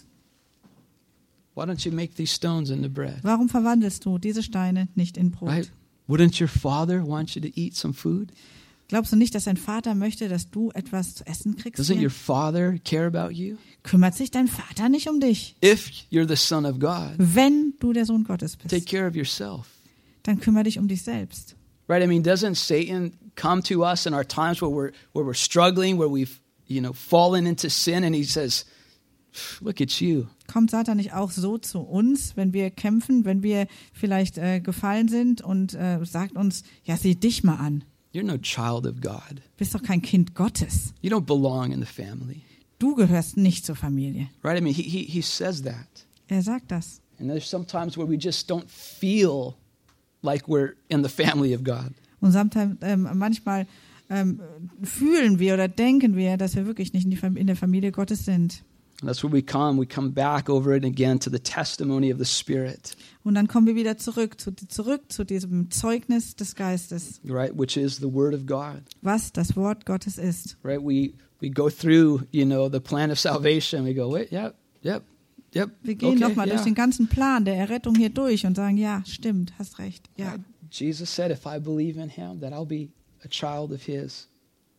why don't you make these stones into bread? warum verwandelst du diese Steine nicht in Brot? Right? Wouldn't your Father want you to eat some food? Glaubst du nicht, dass dein Vater möchte, dass du etwas zu essen kriegst? Doesn't hier? your Father care about you? Kümmert sich dein Vater nicht um dich? If you're the Son of God, Wenn du der Sohn Gottes take bist, care of yourself. dann kümmere dich um dich selbst. Right? I mean, doesn't Satan come to us in our times where we're where we're struggling, where we've, you know, fallen into sin, and he says, look at you. Kommt Satan nicht auch so zu uns, wenn wir kämpfen, wenn wir vielleicht äh, gefallen sind und äh, sagt uns, ja, sieh dich mal an. You're no child of God. Du bist doch kein Kind Gottes. You don't belong in the family. Du gehörst nicht zur Familie. Right? I mean, he he he says that. Er sagt das. And there's some times where we just don't feel like we're in the family of God. Und sometimes, ähm, manchmal ähm, fühlen wir oder denken wir, dass wir wirklich nicht in, die Fam- in der Familie Gottes sind. And that's where we come. We come back over and again to the testimony of the Spirit, Und dann kommen wir wieder zurück zu, zurück zu diesem Zeugnis des Geistes, right? Which is the Word of God, was das Wort Gottes ist. right? We we go through, you know, the plan of salvation. We go, wait, yep, yep, yep. Wir gehen okay, nochmal yeah. durch den ganzen Plan der Errettung hier durch und sagen, ja, stimmt, hast recht. Ja. Right? Jesus said, if I believe in Him, that I'll be a child of His.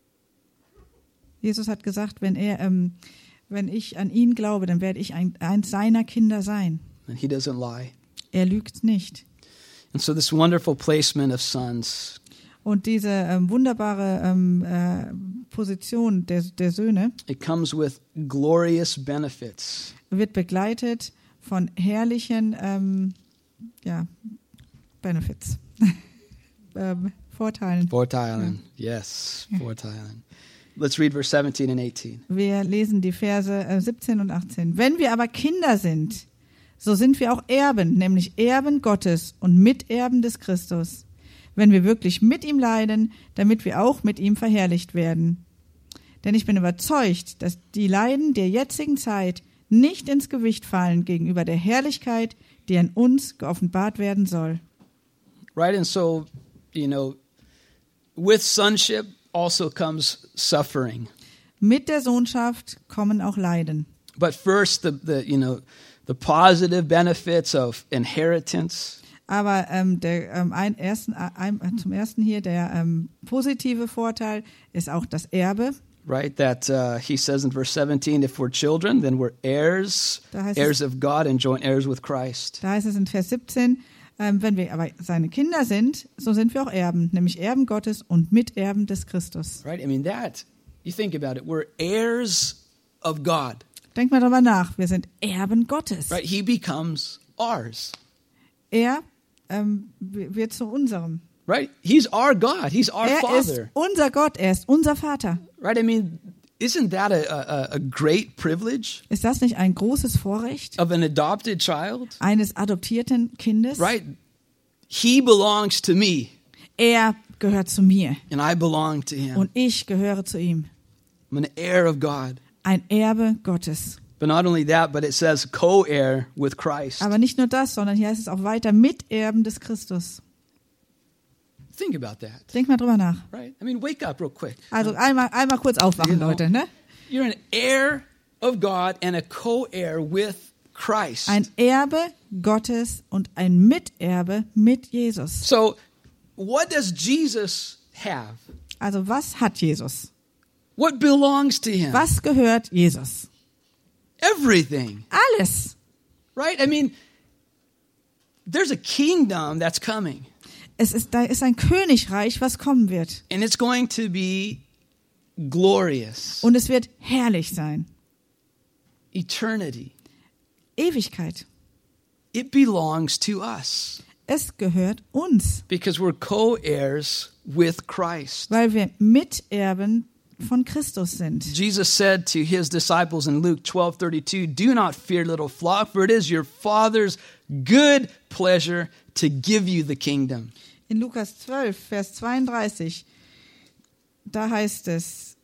Jesus hat gesagt, wenn er, ähm, wenn ich an ihn glaube, dann werde ich ein, eins seiner Kinder sein. And He doesn't lie. Er lügt nicht. And so this wonderful placement of sons, Und diese ähm, wunderbare ähm, äh, Position der, der Söhne it comes with glorious benefits. wird begleitet von herrlichen ähm, ja, Benefits, ähm, Vorteilen. Vorteilen. Yes, Vorteilen. Let's read verse seventeen and eighteen. Wir lesen die Verse äh, siebzehn und achtzehn. Wenn wir aber Kinder sind, so sind wir auch Erben, nämlich Erben Gottes und Miterben des Christus. Wenn wir wirklich mit ihm leiden, damit wir auch mit ihm verherrlicht werden. Denn ich bin überzeugt, dass die Leiden der jetzigen Zeit nicht ins Gewicht fallen gegenüber der Herrlichkeit, die an uns geoffenbart werden soll. Right? And so, you know, with sonship also comes suffering. Mit der Sohnschaft kommen auch Leiden. But first, the, the you know, the positive benefits of inheritance. Aber ähm, der, ähm, ein ersten, ein, zum ersten hier, der ähm, positive Vorteil ist auch das Erbe. Right? That uh, he says in verse seventeen, if we're children, then we're heirs, Da heißt heirs es- of God and joint heirs with Christ. Da heißt es in Vers siebzehn, ähm, wenn wir aber seine Kinder sind, so sind wir auch Erben, nämlich Erben Gottes und Miterben des Christus. Right? I mean, that, you think about it, we're heirs of God. Denkt mal darüber nach, wir sind Erben Gottes. Right? He becomes ours. Er ähm, wird zu unserem. Right? He's our God. He's our Er ist Father. unser Gott, er ist unser Vater. Right? I mean, isn't that a, a, a great privilege Ist das nicht ein großes Vorrecht of an adopted child? eines adoptierten Kindes? Right? He belongs to me, Er gehört zu mir and I belong to him. und ich gehöre zu ihm. I'm an heir of God. Ein Erbe Gottes. But not only that, but it says co-heir with Christ. Aber nicht nur das, sondern hier heißt es auch weiter Miterben des Christus. Think about that. Denk mal drüber nach. Right? I mean, wake up real quick. Also einmal, einmal kurz aufwachen, You know. Leute. Ne? You're an heir of God and a co-heir with Christ. Ein Erbe Gottes und ein Miterbe mit Jesus. So, what does Jesus have? Also was hat Jesus? What belongs to him? Was gehört Jesus? Everything. Alles. Right? I mean, there's a kingdom that's coming, Es ist, da ist ein Königreich, was kommen wird. and it's going to be glorious. Und es wird herrlich sein. Eternity. Ewigkeit. It belongs to us Es gehört uns, because we're co-heirs with Christ. weil wir Miterben von Christus sind. Jesus said to his disciples in Luke twelve thirty-two, "Do not fear, little flock, for it is your Father's good pleasure to give you the kingdom." In Lukas zwölf, Vers zweiunddreißig, da heißt es,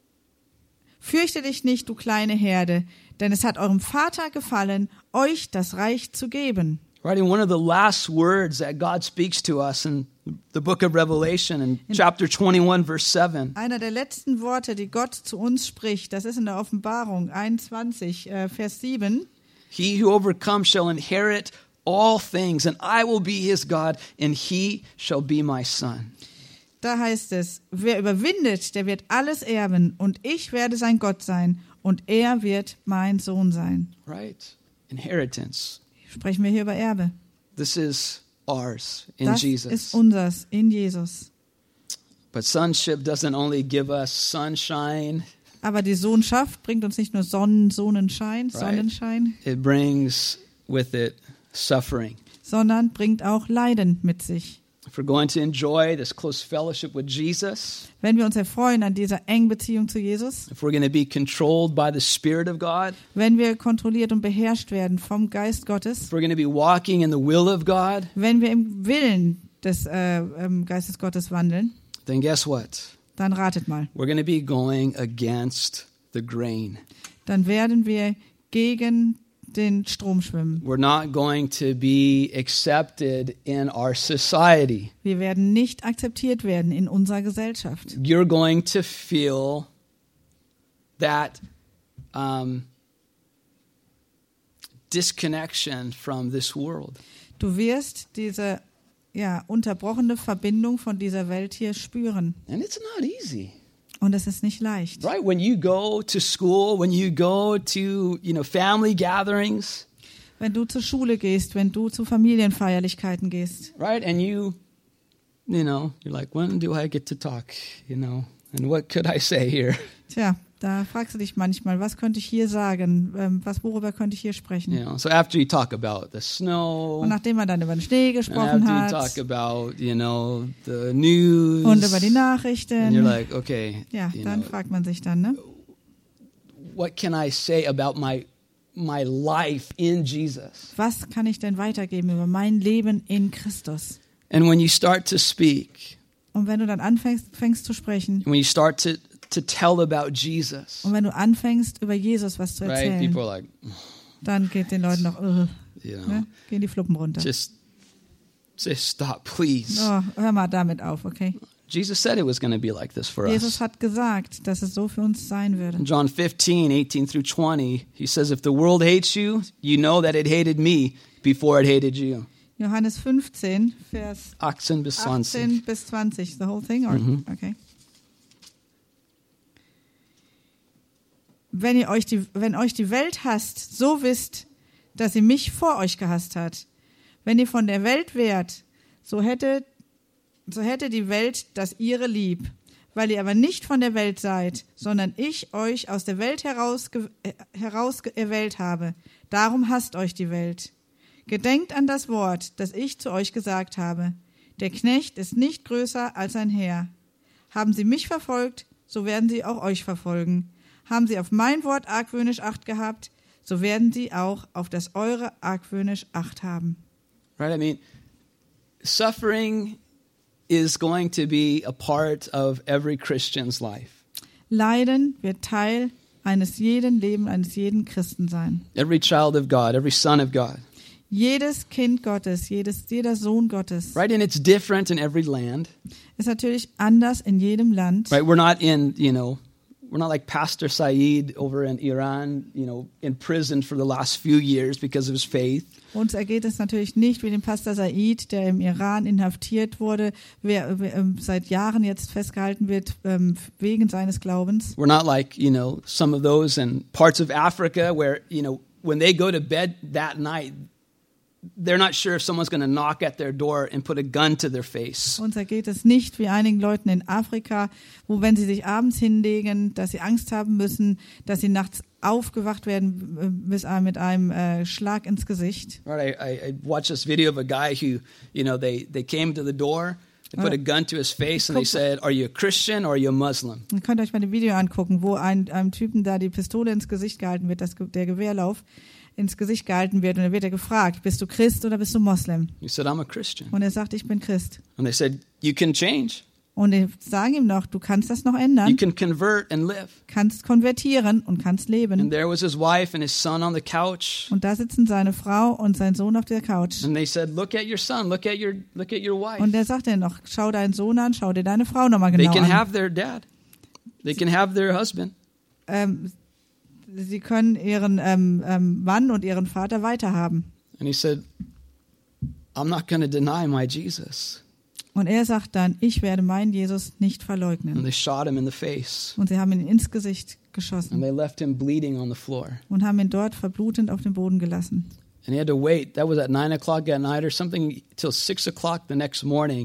fürchte dich nicht, du kleine Herde, denn es hat eurem Vater gefallen, euch das Reich zu geben. Right, and one of the last words that God speaks to us in the book of Revelation in chapter twenty-one, verse seven. Einer der letzten Worte, die Gott zu uns spricht, das ist in der Offenbarung einundzwanzig, äh, Vers sieben. He who overcomes shall inherit all things, and I will be his God, and he shall be my son. Da heißt es, wer überwindet, der wird alles erben, und ich werde sein Gott sein, und er wird mein Sohn sein. Right? Inheritance. Sprechen wir hier über Erbe. This is ours in Das Jesus. ist unseres in Jesus. But sonship doesn't only give us sunshine. Aber die Sohnschaft bringt uns nicht nur Sonnen, Sonnenschein, Sonnenschein, It brings with it suffering. sondern bringt auch Leiden mit sich. If we're going to enjoy this close fellowship with Jesus, Wenn wir uns erfreuen an dieser engen Beziehung zu Jesus, if we're going to be controlled by the Spirit of God, wenn wir kontrolliert und beherrscht werden vom Geist Gottes, if we're going to be walking in the will of God, wenn wir im Willen des äh, ähm, Geistes Gottes wandeln, then guess what? dann ratet mal, We're going to be going against the grain. dann werden wir gegen den Strom schwimmen. We're not going to be accepted in our society. Wir werden nicht akzeptiert werden in unserer Gesellschaft. You're going to feel that um, disconnection from this world. Du wirst diese ja, unterbrochene Verbindung von dieser Welt hier spüren. And it's not easy. Und es ist nicht leicht. Right? When you go to school, when you go to, you know, family gatherings, Wenn du zur Schule gehst, wenn du zu Familienfeierlichkeiten gehst, right? And you, you know, you're like, when do I get to talk, you know? And what could I say here? tja, da fragst du dich manchmal, was könnte ich hier sagen? Ähm, was, worüber könnte ich hier sprechen? You know, so after you talk about the snow, Und nachdem man dann über den Schnee and gesprochen after you hat talk about, you know, the news, und über die and you're Nachrichten, like, okay, ja, you dann know, fragt man sich dann, ne? what can I say about my my life in Jesus? Was kann ich denn weitergeben über mein Leben in Christus? And when you start to speak, Und wenn du dann anfängst fängst zu sprechen when you start to to tell about Jesus, und wenn du anfängst über Jesus was zu right? erzählen, People are like, dann geht den Leuten noch, uh, you know, ne? Gehen die Fluppen runter. just just stop, please. Oh, hör mal damit auf, okay? Jesus said it was going to be like this for Jesus us. hat gesagt, dass es so für uns sein würde. In John fifteen, eighteen through twenty, he says, if the world hates you, you know that it hated me before it hated you. Johannes fünfzehn, Vers achtzehn bis zwanzig. achtzehn bis zwanzig, the whole thing? Or? Mhm. Okay. Wenn ihr euch die, wenn euch die Welt hasst, so wisst, dass sie mich vor euch gehasst hat. Wenn ihr von der Welt wärt, so hätte, so hätte die Welt das ihre lieb. Weil ihr aber nicht von der Welt seid, sondern ich euch aus der Welt heraus, äh, heraus erwählt habe. Darum hasst euch die Welt. Gedenkt an das Wort, das ich zu euch gesagt habe. Der Knecht ist nicht größer als sein Herr. Haben sie mich verfolgt, so werden sie auch euch verfolgen. Haben sie auf mein Wort argwöhnisch Acht gehabt, so werden sie auch auf das eure argwöhnisch Acht haben. Right? I mean, suffering is going to be a part of every Christian's life. Leiden wird Teil eines jeden Lebens, eines jeden Christen sein. Every child of God, every son of God. Jedes Kind Gottes, jedes, jeder Sohn Gottes Right? And it's different in every land. ist natürlich anders in jedem Land. Right? We're not in, you know, we're not like Pastor Saeed over in Iran, you know, in prison for the last few years because of his faith. Uns ergeht es natürlich nicht wie dem Pastor Said, der im Iran inhaftiert wurde, wer, wer ähm, seit Jahren jetzt festgehalten wird ähm, wegen seines Glaubens. We're not like, you know, some of those in parts of Africa where, you know, when they go to bed that night, they're not sure if someone's going to knock at their door and put a gun to their face. Uns ergeht es nicht wie einigen Leuten in Afrika, wo wenn sie sich abends hinlegen, dass sie Angst haben müssen, dass sie nachts aufgewacht werden äh, mit einem äh, Schlag ins Gesicht. Right? I, I, I watched this video of a guy who, you know, they, they came to the door, they put a gun to his face and they said, are you a Christian or are you a Muslim? Ihr könnt euch mal ein Video angucken, wo ein, einem Typen da die Pistole ins Gesicht gehalten wird, das, der Gewehrlauf ins Gesicht gehalten wird und dann wird er gefragt, bist du Christ oder bist du Moslem? He said, I'm a Christian. Und er sagt, ich bin Christ. And they said, you can change. Und die sagen ihm noch, du kannst das noch You ändern, can convert and live. kannst konvertieren und kannst And leben. there was his wife and his son on the couch. Und da sitzen seine Frau und sein Sohn auf der Couch. And they said, look at your son, look at your look at your wife. Und er sagt dann noch, schau deinen Sohn an, schau dir deine Frau nochmal They genau can an. have their dad. They can have their husband. Ähm, sie können ihren ähm, ähm, Mann und ihren Vater weiterhaben. And he said, I'm not going to deny my Jesus. Und er sagt dann, ich werde meinen Jesus nicht And verleugnen. they shot him in the face. Und sie haben ihn ins Gesicht And geschossen they left him bleeding on the floor. und haben ihn dort verblutend auf den Boden gelassen. And he had to wait. That was at nine o'clock at night or something till six o'clock the next morning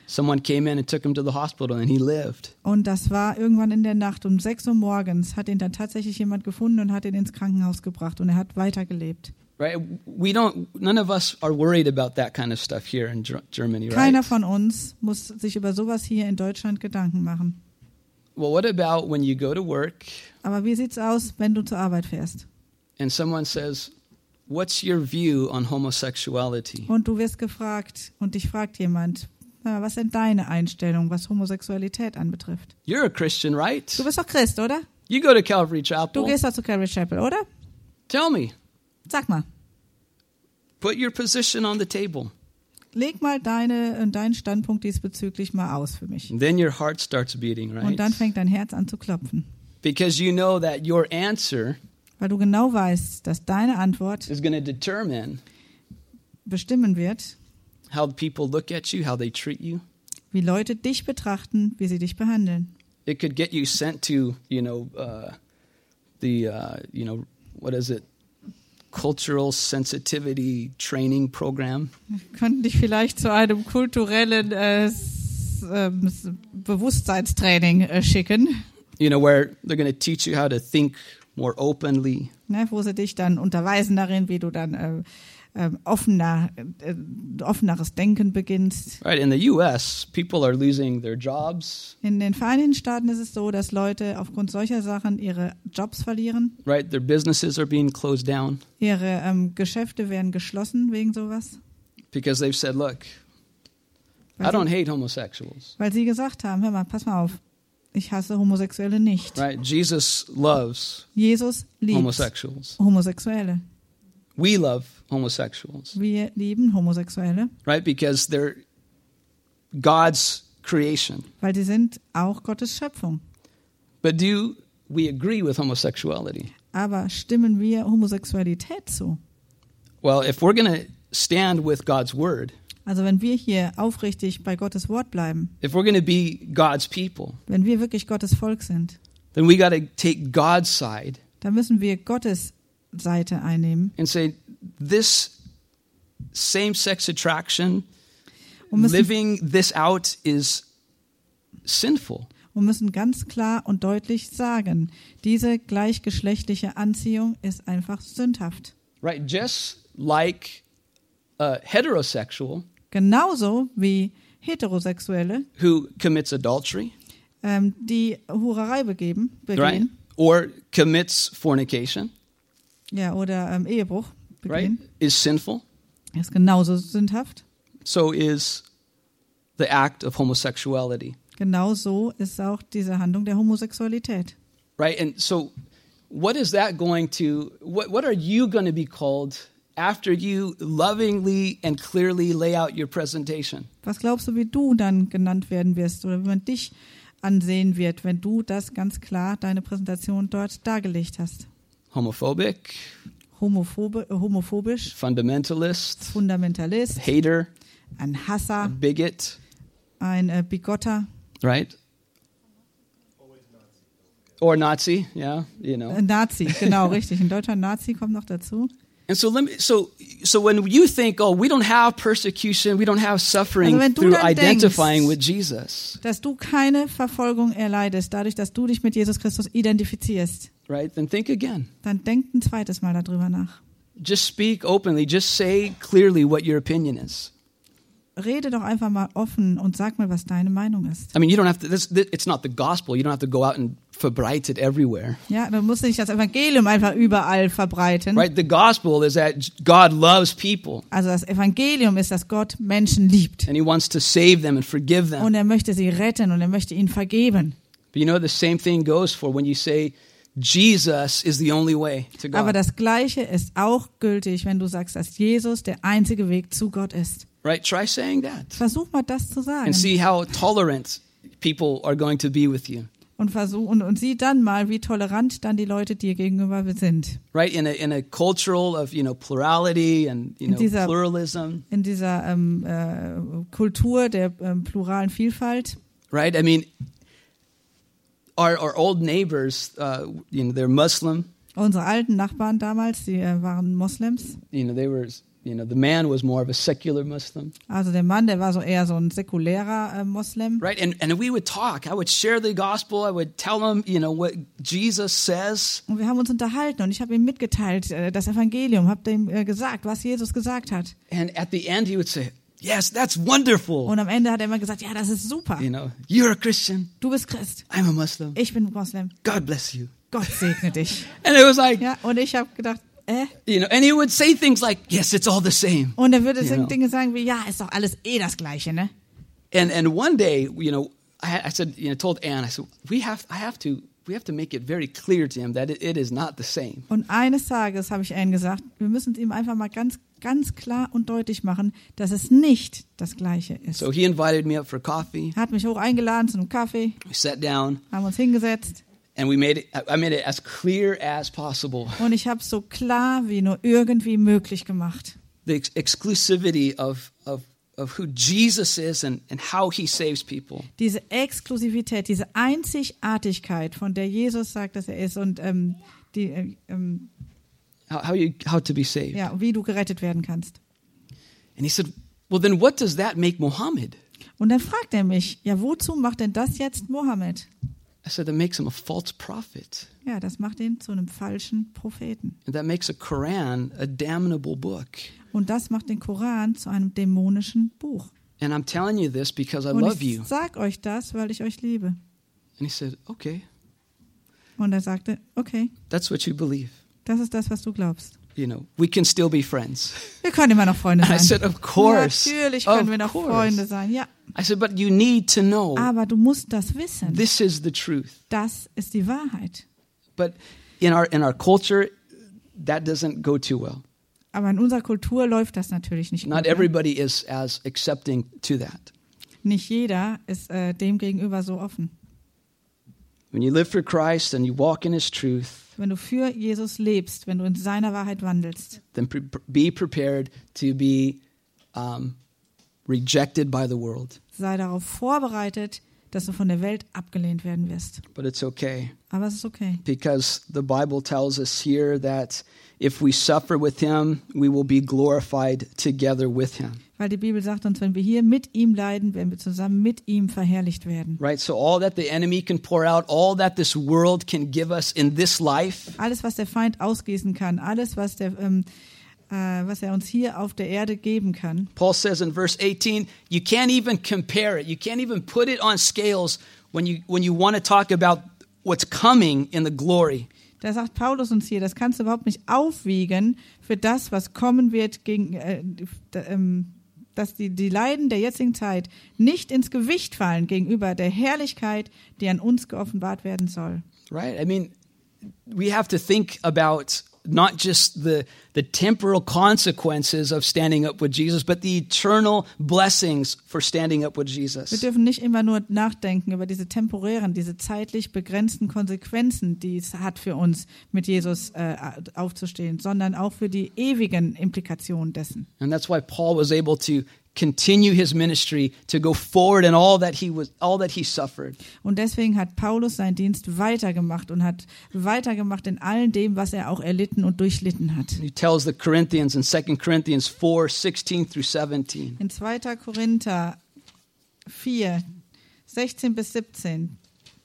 Someone came in and took him to the hospital and he lived. Und das war irgendwann in der Nacht um sechs Uhr morgens, hat ihn dann tatsächlich jemand gefunden und hat ihn ins Krankenhaus gebracht und er hat weitergelebt. Right? We don't, none of us are worried about that kind of stuff here in Germany, right? Keiner von uns muss sich über sowas hier in Deutschland Gedanken machen. Well, what about when you go to work Aber wie sieht's aus, wenn du zur Arbeit fährst? and someone says, what's your view on homosexuality? Und du wirst gefragt und dich fragt jemand, na, was sind deine Einstellungen, was Homosexualität anbetrifft? You're a Christian, right? Du bist doch Christ, oder? You go to Calvary Du Chapel. gehst doch zu Calvary Chapel, oder? Tell me. Sag mal, Put your position on the table. leg mal deine, deinen Standpunkt diesbezüglich mal aus für mich. And then your heart starts beating, right? Und dann fängt dein Herz an zu klopfen. Because you know that your answer Weil du genau weißt, dass deine Antwort is going to determine bestimmen wird, how people look at you, how they treat you. wie Leute dich betrachten, wie sie dich behandeln. It could get you sent to, you know, uh, the, uh, you know, what is it? Cultural sensitivity training program. Könnten dich vielleicht zu einem kulturellen äh, s- ähm, s- Bewusstseinstraining äh, schicken, You know, where they're going to teach you how to think more openly. ne, wo sie dich dann unterweisen darin, wie du dann äh, äh, offener, äh, offeneres Denken beginnst. Right, in the U S, people are losing their jobs, In den Vereinigten Staaten ist es so, dass Leute aufgrund solcher Sachen ihre Jobs verlieren, right? Their businesses are being closed down ihre ähm, Geschäfte werden geschlossen wegen sowas, because they've said, look, I weil don't sie, hate homosexuals, weil sie gesagt haben, hör mal, pass mal auf, ich hasse Homosexuelle nicht. right? Jesus loves Jesus liebt homosexuals. Homosexuelle. We love homosexuals, Wir lieben Homosexuelle, right? Because they're God's creation. weil sie sind auch Gottes Schöpfung. But do we agree with homosexuality? Aber stimmen wir Homosexualität zu? Well, if we're going to stand with God's word, Also wenn wir hier aufrichtig bei Gottes Wort bleiben, if we're going to be God's people, wenn wir wirklich Gottes Volk sind, then we got to take God's side dann müssen wir Gottes Seite einnehmen and say, this same-sex attraction, und müssen, living this out is sinful. und müssen ganz klar und deutlich sagen, diese gleichgeschlechtliche Anziehung ist einfach sündhaft. Right? Just like a heterosexual Genauso wie Heterosexuelle, who commits adultery, ähm, die Hurerei begeben, begehen, right? Or commits fornication, ja, oder ähm, Ehebruch right? begehen, Is sinful. ist genauso sündhaft. So is the act of homosexuality. Genauso ist auch diese Handlung der Homosexualität. Right? And so what is that going to, what, what are you going to be called after you lovingly and clearly lay out your presentation? Was glaubst du, wie du dann genannt werden wirst oder wie man dich ansehen wird, wenn du das ganz klar, deine Präsentation dort dargelegt hast? Homophobic, Homophobe, äh, homophobisch, fundamentalist, Fundamentalist, hater, ein Hasser, bigot, ein äh, Bigotter, right? Or Nazi, yeah, you know. äh, Nazi, genau, richtig. Ein deutscher Nazi kommt noch dazu. And so let me, so so when you think, oh, we don't have persecution, we don't have suffering Also wenn du through dann identifying denkst, with Jesus, Dass du keine Verfolgung erleidest, dadurch, dass du dich mit Jesus Christus identifizierst, right? Then think again. dann denk ein zweites Mal darüber nach. Just speak openly. Just say clearly what your opinion is. Rede doch einfach mal offen und sag mal, was deine Meinung ist. I mean, you don't have to. This, this, it's not the gospel. You don't have to go out and verbreite it everywhere, Ja, du musst nicht das Evangelium einfach überall verbreiten. right? The gospel is that God loves people Also das Evangelium ist, dass Gott Menschen liebt. and He wants to save them and forgive them. Und er möchte sie retten und er möchte ihnen vergeben. But you know, the same thing goes for when you say Jesus is the only way to Aber God, das Gleiche ist auch gültig, wenn du sagst, dass Jesus der einzige Weg zu Gott ist. right? Try saying that Versuch mal das zu sagen. and see how tolerant people are going to be with you, Und, versuch, und, und sieh dann mal, wie tolerant dann die Leute dir gegenüber sind. right? In a in a cultural of you know plurality and you In know dieser- pluralism, In dieser ähm, äh, Kultur der ähm, pluralen Vielfalt. right? I mean, our our old neighbors, uh, you know, they're Muslim. Unsere alten Nachbarn damals, die äh, waren Moslems. You know, they were, you know, the man was more of a secular Muslim. Also der Mann, der war so eher so ein säkulärer äh, Moslem. Right? And and we would talk. I would share the gospel. I would tell him, you know, what Jesus says. Und wir haben uns unterhalten und ich habe ihm mitgeteilt, äh, das Evangelium, habe ihm äh, gesagt, was Jesus gesagt hat. And at the end he would say, yes, that's wonderful. Und am Ende hat er immer gesagt, ja, das ist super. You know, you're a Christian. Du bist Christ. I'm a Muslim. Ich bin Moslem. God bless you. Gott segne dich. And it was like, Ja, und ich habe gedacht, äh? you know, and he would say things like, yes, it's all the same. Und er würde You know. Dinge sagen wie, ja, ist doch alles eh das Gleiche, ne? And and one day, you know, I, I said, you know, told Anne, I said, we have, I have to, we have to make it very clear to him that it, it is not the same. Und eines Tages habe ich Anne gesagt, wir müssen ihm einfach mal ganz, ganz klar und deutlich machen, dass es nicht das Gleiche ist. So he invited me up for coffee. Er hat mich hoch eingeladen zu einem Kaffee, We sat down, haben uns hingesetzt and we made it. I made it as clear as possible. und ich habe es so klar wie nur irgendwie möglich gemacht. The ex- exclusivity of of of who Jesus is and and how he saves people. Diese Exklusivität, diese Einzigartigkeit, von der Jesus sagt, dass er ist und ähm, die, äh, ähm, How, how you how to be saved. ja, wie du gerettet werden kannst. And he said, well, then what does that make Muhammad? Und dann fragt er mich, ja, wozu macht denn das jetzt Mohammed? I said, that makes him a false prophet. Ja, das macht ihn zu einem falschen Propheten. And that makes a Quran a damnable book. Und das macht den Koran zu einem dämonischen Buch. And I'm telling you this because I Und love ich you. sag euch das, weil ich euch liebe. And he said, okay, Und er sagte, okay, that's what you believe. das ist das, was du glaubst. You know, we can still be friends. Wir können immer noch Freunde And I sein. said, of course. Natürlich können of wir noch course. Freunde sein, ja. I said, but you need to know Aber du musst das wissen. this is the truth. Das ist die Wahrheit. But in our in our culture, that doesn't go too well. Aber in unserer Kultur läuft das natürlich nicht Not gut. Ne? everybody is as accepting to that. Nicht jeder ist äh, dem gegenüber so offen. When you live for Christ and you walk in his truth, Wenn du für Jesus lebst, wenn du in seiner Wahrheit wandelst, then pre- be prepared to be um, rejected by the world. sei darauf vorbereitet, dass du von der Welt abgelehnt werden wirst. But it's okay, Aber es ist okay. because the Bible tells us here that if we suffer with him, we will be glorified together with him. Weil die Bibel sagt uns, wenn wir hier mit ihm leiden, werden wir zusammen mit ihm verherrlicht werden. Right? So all that the enemy can pour out, all that this world can give us in this life, Alles, was der Feind ausgießen kann, alles, was, der, ähm, äh, was er uns hier auf der Erde geben kann. Paul says in verse eighteen, you can't even compare it. You can't even put it on scales when you when you want to talk about what's coming in the glory. Da sagt Paulus uns hier, das kannst du überhaupt nicht aufwiegen für das, was kommen wird, gegen, äh, d- ähm, dass die, die Leiden der jetzigen Zeit nicht ins Gewicht fallen gegenüber der Herrlichkeit, die an uns geoffenbart werden soll. Right? I mean, we have to think about not just the the temporal consequences of standing up with Jesus, but the eternal blessings for standing up with Wir Jesus. dürfen nicht immer nur nachdenken über diese temporären, diese zeitlich begrenzten Konsequenzen, die es hat für uns, mit Jesus äh, aufzustehen, sondern auch für die ewigen Implikationen dessen. And that's why Paul was able to continue his ministry, to go forward in all that he was all that he suffered. Und deswegen hat Paulus seinen Dienst weitergemacht und hat weitergemacht in all dem, was er auch erlitten und durchlitten hat. He tells the Corinthians in Second Corinthians four, sixteen through seventeen. In zweiter Korinther vier, sechzehn bis siebzehn,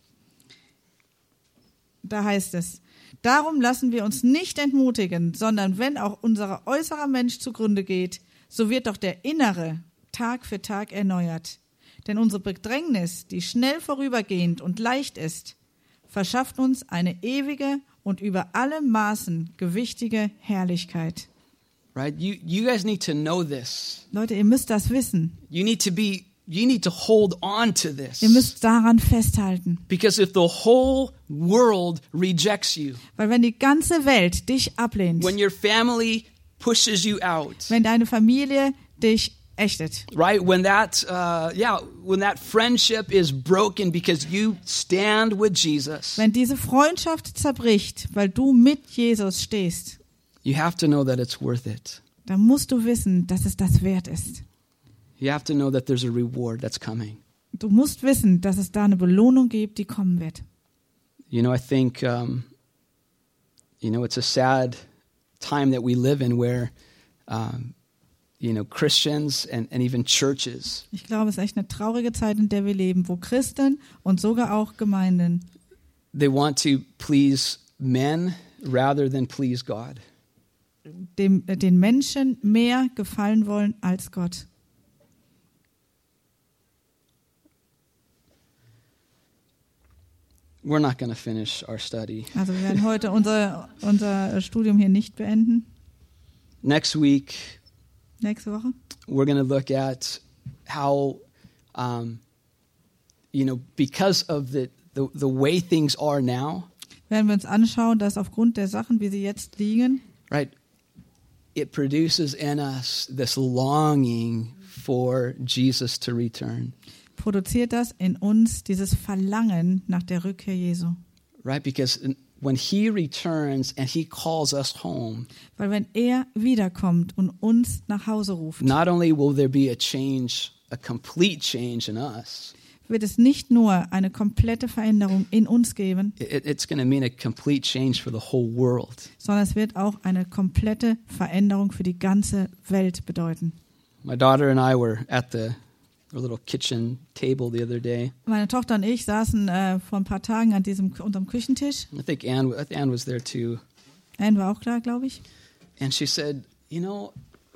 da heißt es, darum lassen wir uns nicht entmutigen, sondern wenn auch unser äußerer Mensch zugrunde geht, so wird doch der innere Tag für Tag erneuert. Denn unsere Bedrängnis, die schnell vorübergehend und leicht ist, verschafft uns eine ewige und über alle Maßen gewichtige Herrlichkeit. Right? You you guys need to know this. Leute, ihr müsst das wissen. You need to be you need to hold on to this. Ihr müsst daran festhalten. Because if the whole world rejects you, Weil wenn die ganze Welt dich ablehnt, when your family pushes you out, wenn deine Familie dich ächtet, right? When that uh, yeah, when that friendship is broken because you stand with Jesus, wenn diese Freundschaft zerbricht, weil du mit Jesus stehst, you have to know that it's worth it. dann musst du wissen, dass es das wert ist. You have to know that there's a reward that's coming. Du musst wissen, dass es da eine Belohnung gibt, die kommen wird. You know, I think um, You know, it's a sad time that we live in where, um, you know, Christians and, and even churches, Ich glaube, es ist echt eine traurige Zeit, in der wir leben, wo Christen und sogar auch Gemeinden, they want to please men rather than please God. dem, äh, den Menschen mehr gefallen wollen als Gott. We're not going to finish our study. Also wir werden heute unser, unser Studium hier nicht beenden. Next week, Nächste Woche we're going to look at how, um, you know, because of the, the, the way things are now, werden wir uns anschauen, dass aufgrund der Sachen, wie sie jetzt liegen, right, it produces in us this longing for Jesus to return, produziert das in uns dieses Verlangen nach der Rückkehr Jesu. right? Because when he returns and he calls us home, Weil wenn er wiederkommt und uns nach Hause ruft, not only will there be a change, a complete change in us, wird es nicht nur eine komplette Veränderung in uns geben, it, it's going to mean a complete change for the whole world. sondern es wird auch eine komplette Veränderung für die ganze Welt bedeuten. My daughter and I were at the our little kitchen table the other day. Meine Tochter und ich saßen äh, vor ein paar Tagen an diesem unserem Küchentisch. I think Anne, I think Anne was there too. Anne war auch klar, glaube ich. And she said, you know,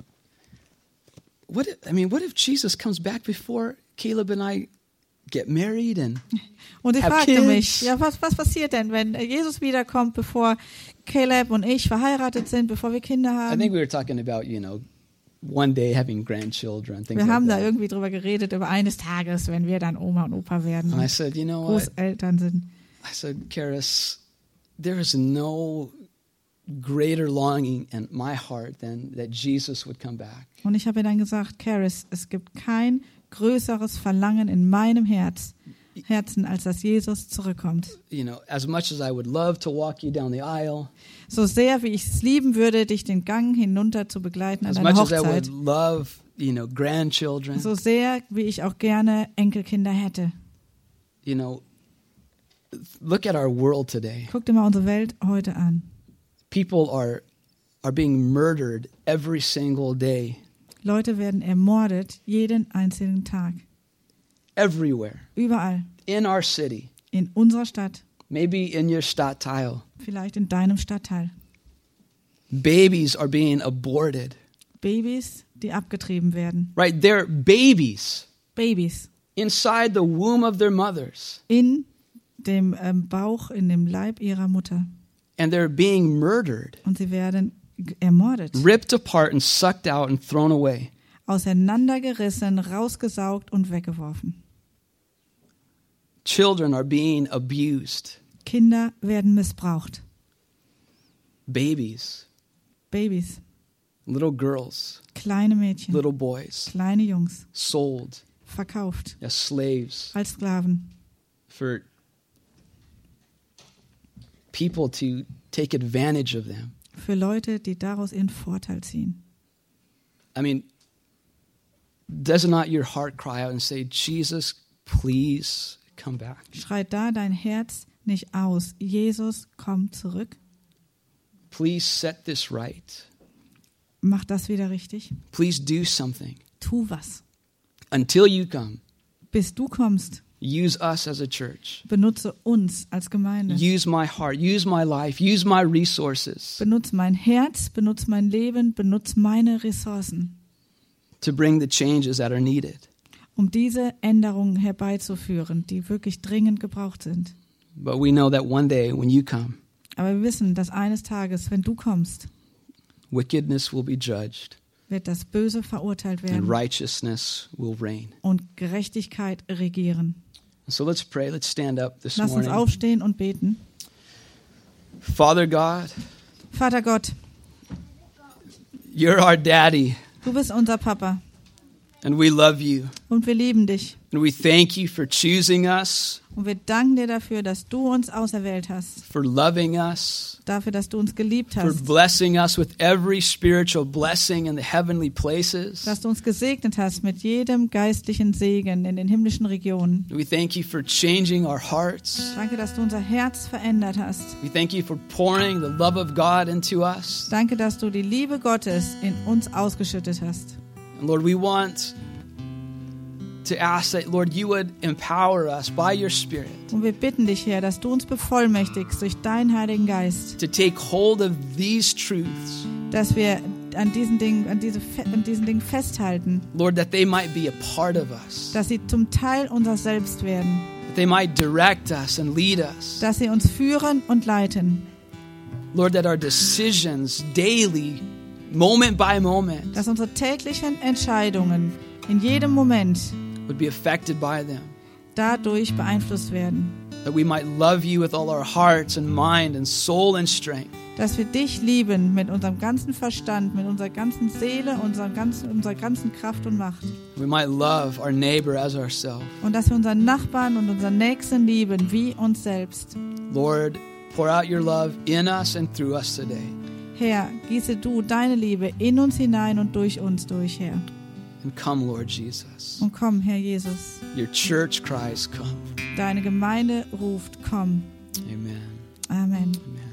what if, I mean, what if Jesus comes back before Caleb and I get married and Und ich have fragte kids? mich, ja, was, was passiert denn, wenn Jesus wiederkommt, bevor Caleb und ich verheiratet sind, bevor wir Kinder I haben? think we were talking about, you know, one day having grandchildren, things Wir like haben da that. irgendwie drüber geredet, über eines Tages, wenn wir dann Oma und Opa werden And I und said, you know what? Großeltern sind. I said, Karis, there is no greater longing in my heart than that Jesus would come back. Und ich habe ihr dann gesagt, Karis, es gibt kein größeres Verlangen in meinem Herz, Herzen, als dass Jesus zurückkommt. You know, as much as I would love to walk you down the aisle, So sehr, wie ich es lieben würde, dich den Gang hinunter zu begleiten an as deiner much as I would Hochzeit, love, you know, grandchildren, so sehr, wie ich auch gerne Enkelkinder hätte. you know, look at our world today. Guck dir mal unsere Welt heute an. People are are being murdered every single day, Leute werden ermordet jeden einzelnen Tag. everywhere, Überall. in our city, In unserer Stadt. maybe in your Stadtteil. Vielleicht in deinem Stadtteil. Babies are being aborted, Babys, die abgetrieben werden. right? They're babies Babys. inside the womb of their mothers, In dem ähm, Bauch, in dem Leib ihrer Mutter. and they're being murdered, Und sie werden g- ermordet. ripped apart and sucked out and thrown away. Auseinandergerissen, rausgesaugt und weggeworfen. Children are being abused. Kinder werden missbraucht. Babies, Babys, little girls, kleine Mädchen, little boys, kleine Jungs, sold verkauft as slaves als Sklaven for people to take advantage of them. für Leute, die daraus ihren Vorteil ziehen. I mean, does not your heart cry out and say, Jesus, please come back? Schreit da dein Herz nicht aus, Jesus, komm zurück, Please set this right. mach das wieder richtig, Please do something. tu was. Until you come, Bis du kommst, use us as a church. benutze uns als Gemeinde. Use my heart, use my life, use my resources Benutze mein Herz, benutze mein Leben, benutze meine Ressourcen, to bring the changes that are needed. um diese Änderungen herbeizuführen, die wirklich dringend gebraucht sind. But we know that one day when you come, Aber wir wissen, dass eines Tages, wenn du kommst, wickedness will be judged wird das Böse verurteilt and werden righteousness will reign. und Gerechtigkeit regieren. So let's pray. Let's stand up this Lass uns morning. aufstehen und beten. Father God, Vater Gott, you're our daddy, du bist unser Papa And we love you. Und wir lieben dich. And we thank you for choosing us, Und wir danken dir dafür, dass du uns auserwählt hast. for loving us, Dafür, dass du uns geliebt for hast. blessing us with every spiritual blessing in the heavenly places. Dass du uns gesegnet hast mit jedem geistlichen Segen in den himmlischen Regionen. We thank you for changing our hearts. Danke, dass du unser Herz verändert hast. We thank you for pouring the love of God into us. Danke, dass du die Liebe Gottes in uns ausgeschüttet hast. And Lord, we want to ask that, Lord, you would empower us by your Spirit Und wir bitten dich, Herr, dass du uns bevollmächtigst durch deinen Heiligen Geist, to take hold of these truths, dass wir an diesen Dingen, an diese, an diesen Dingen festhalten, Lord, that they might be a part of us, dass sie zum Teil unser Selbst werden, that they might direct us and lead us. dass sie uns führen und leiten, Lord, that our decisions daily, moment by moment, dass unsere täglichen Entscheidungen in jedem Moment would be affected by them, dadurch beeinflusst werden, that we might love you with all our hearts and mind and soul and strength. dass wir dich lieben mit unserem ganzen Verstand, mit unserer ganzen Seele, unserer ganzen, unserer ganzen Kraft und Macht. We might love our neighbor as ourselves. Und dass wir unseren Nachbarn und unseren Nächsten lieben wie uns selbst. Lord, pour out your love in us and through us today. Herr, gieße du deine Liebe in uns hinein und durch uns durch, Herr. And come, Lord Jesus. Und komm, Herr Jesus. Your church cries, come. Deine Gemeinde ruft, komm. Amen. Amen. Amen.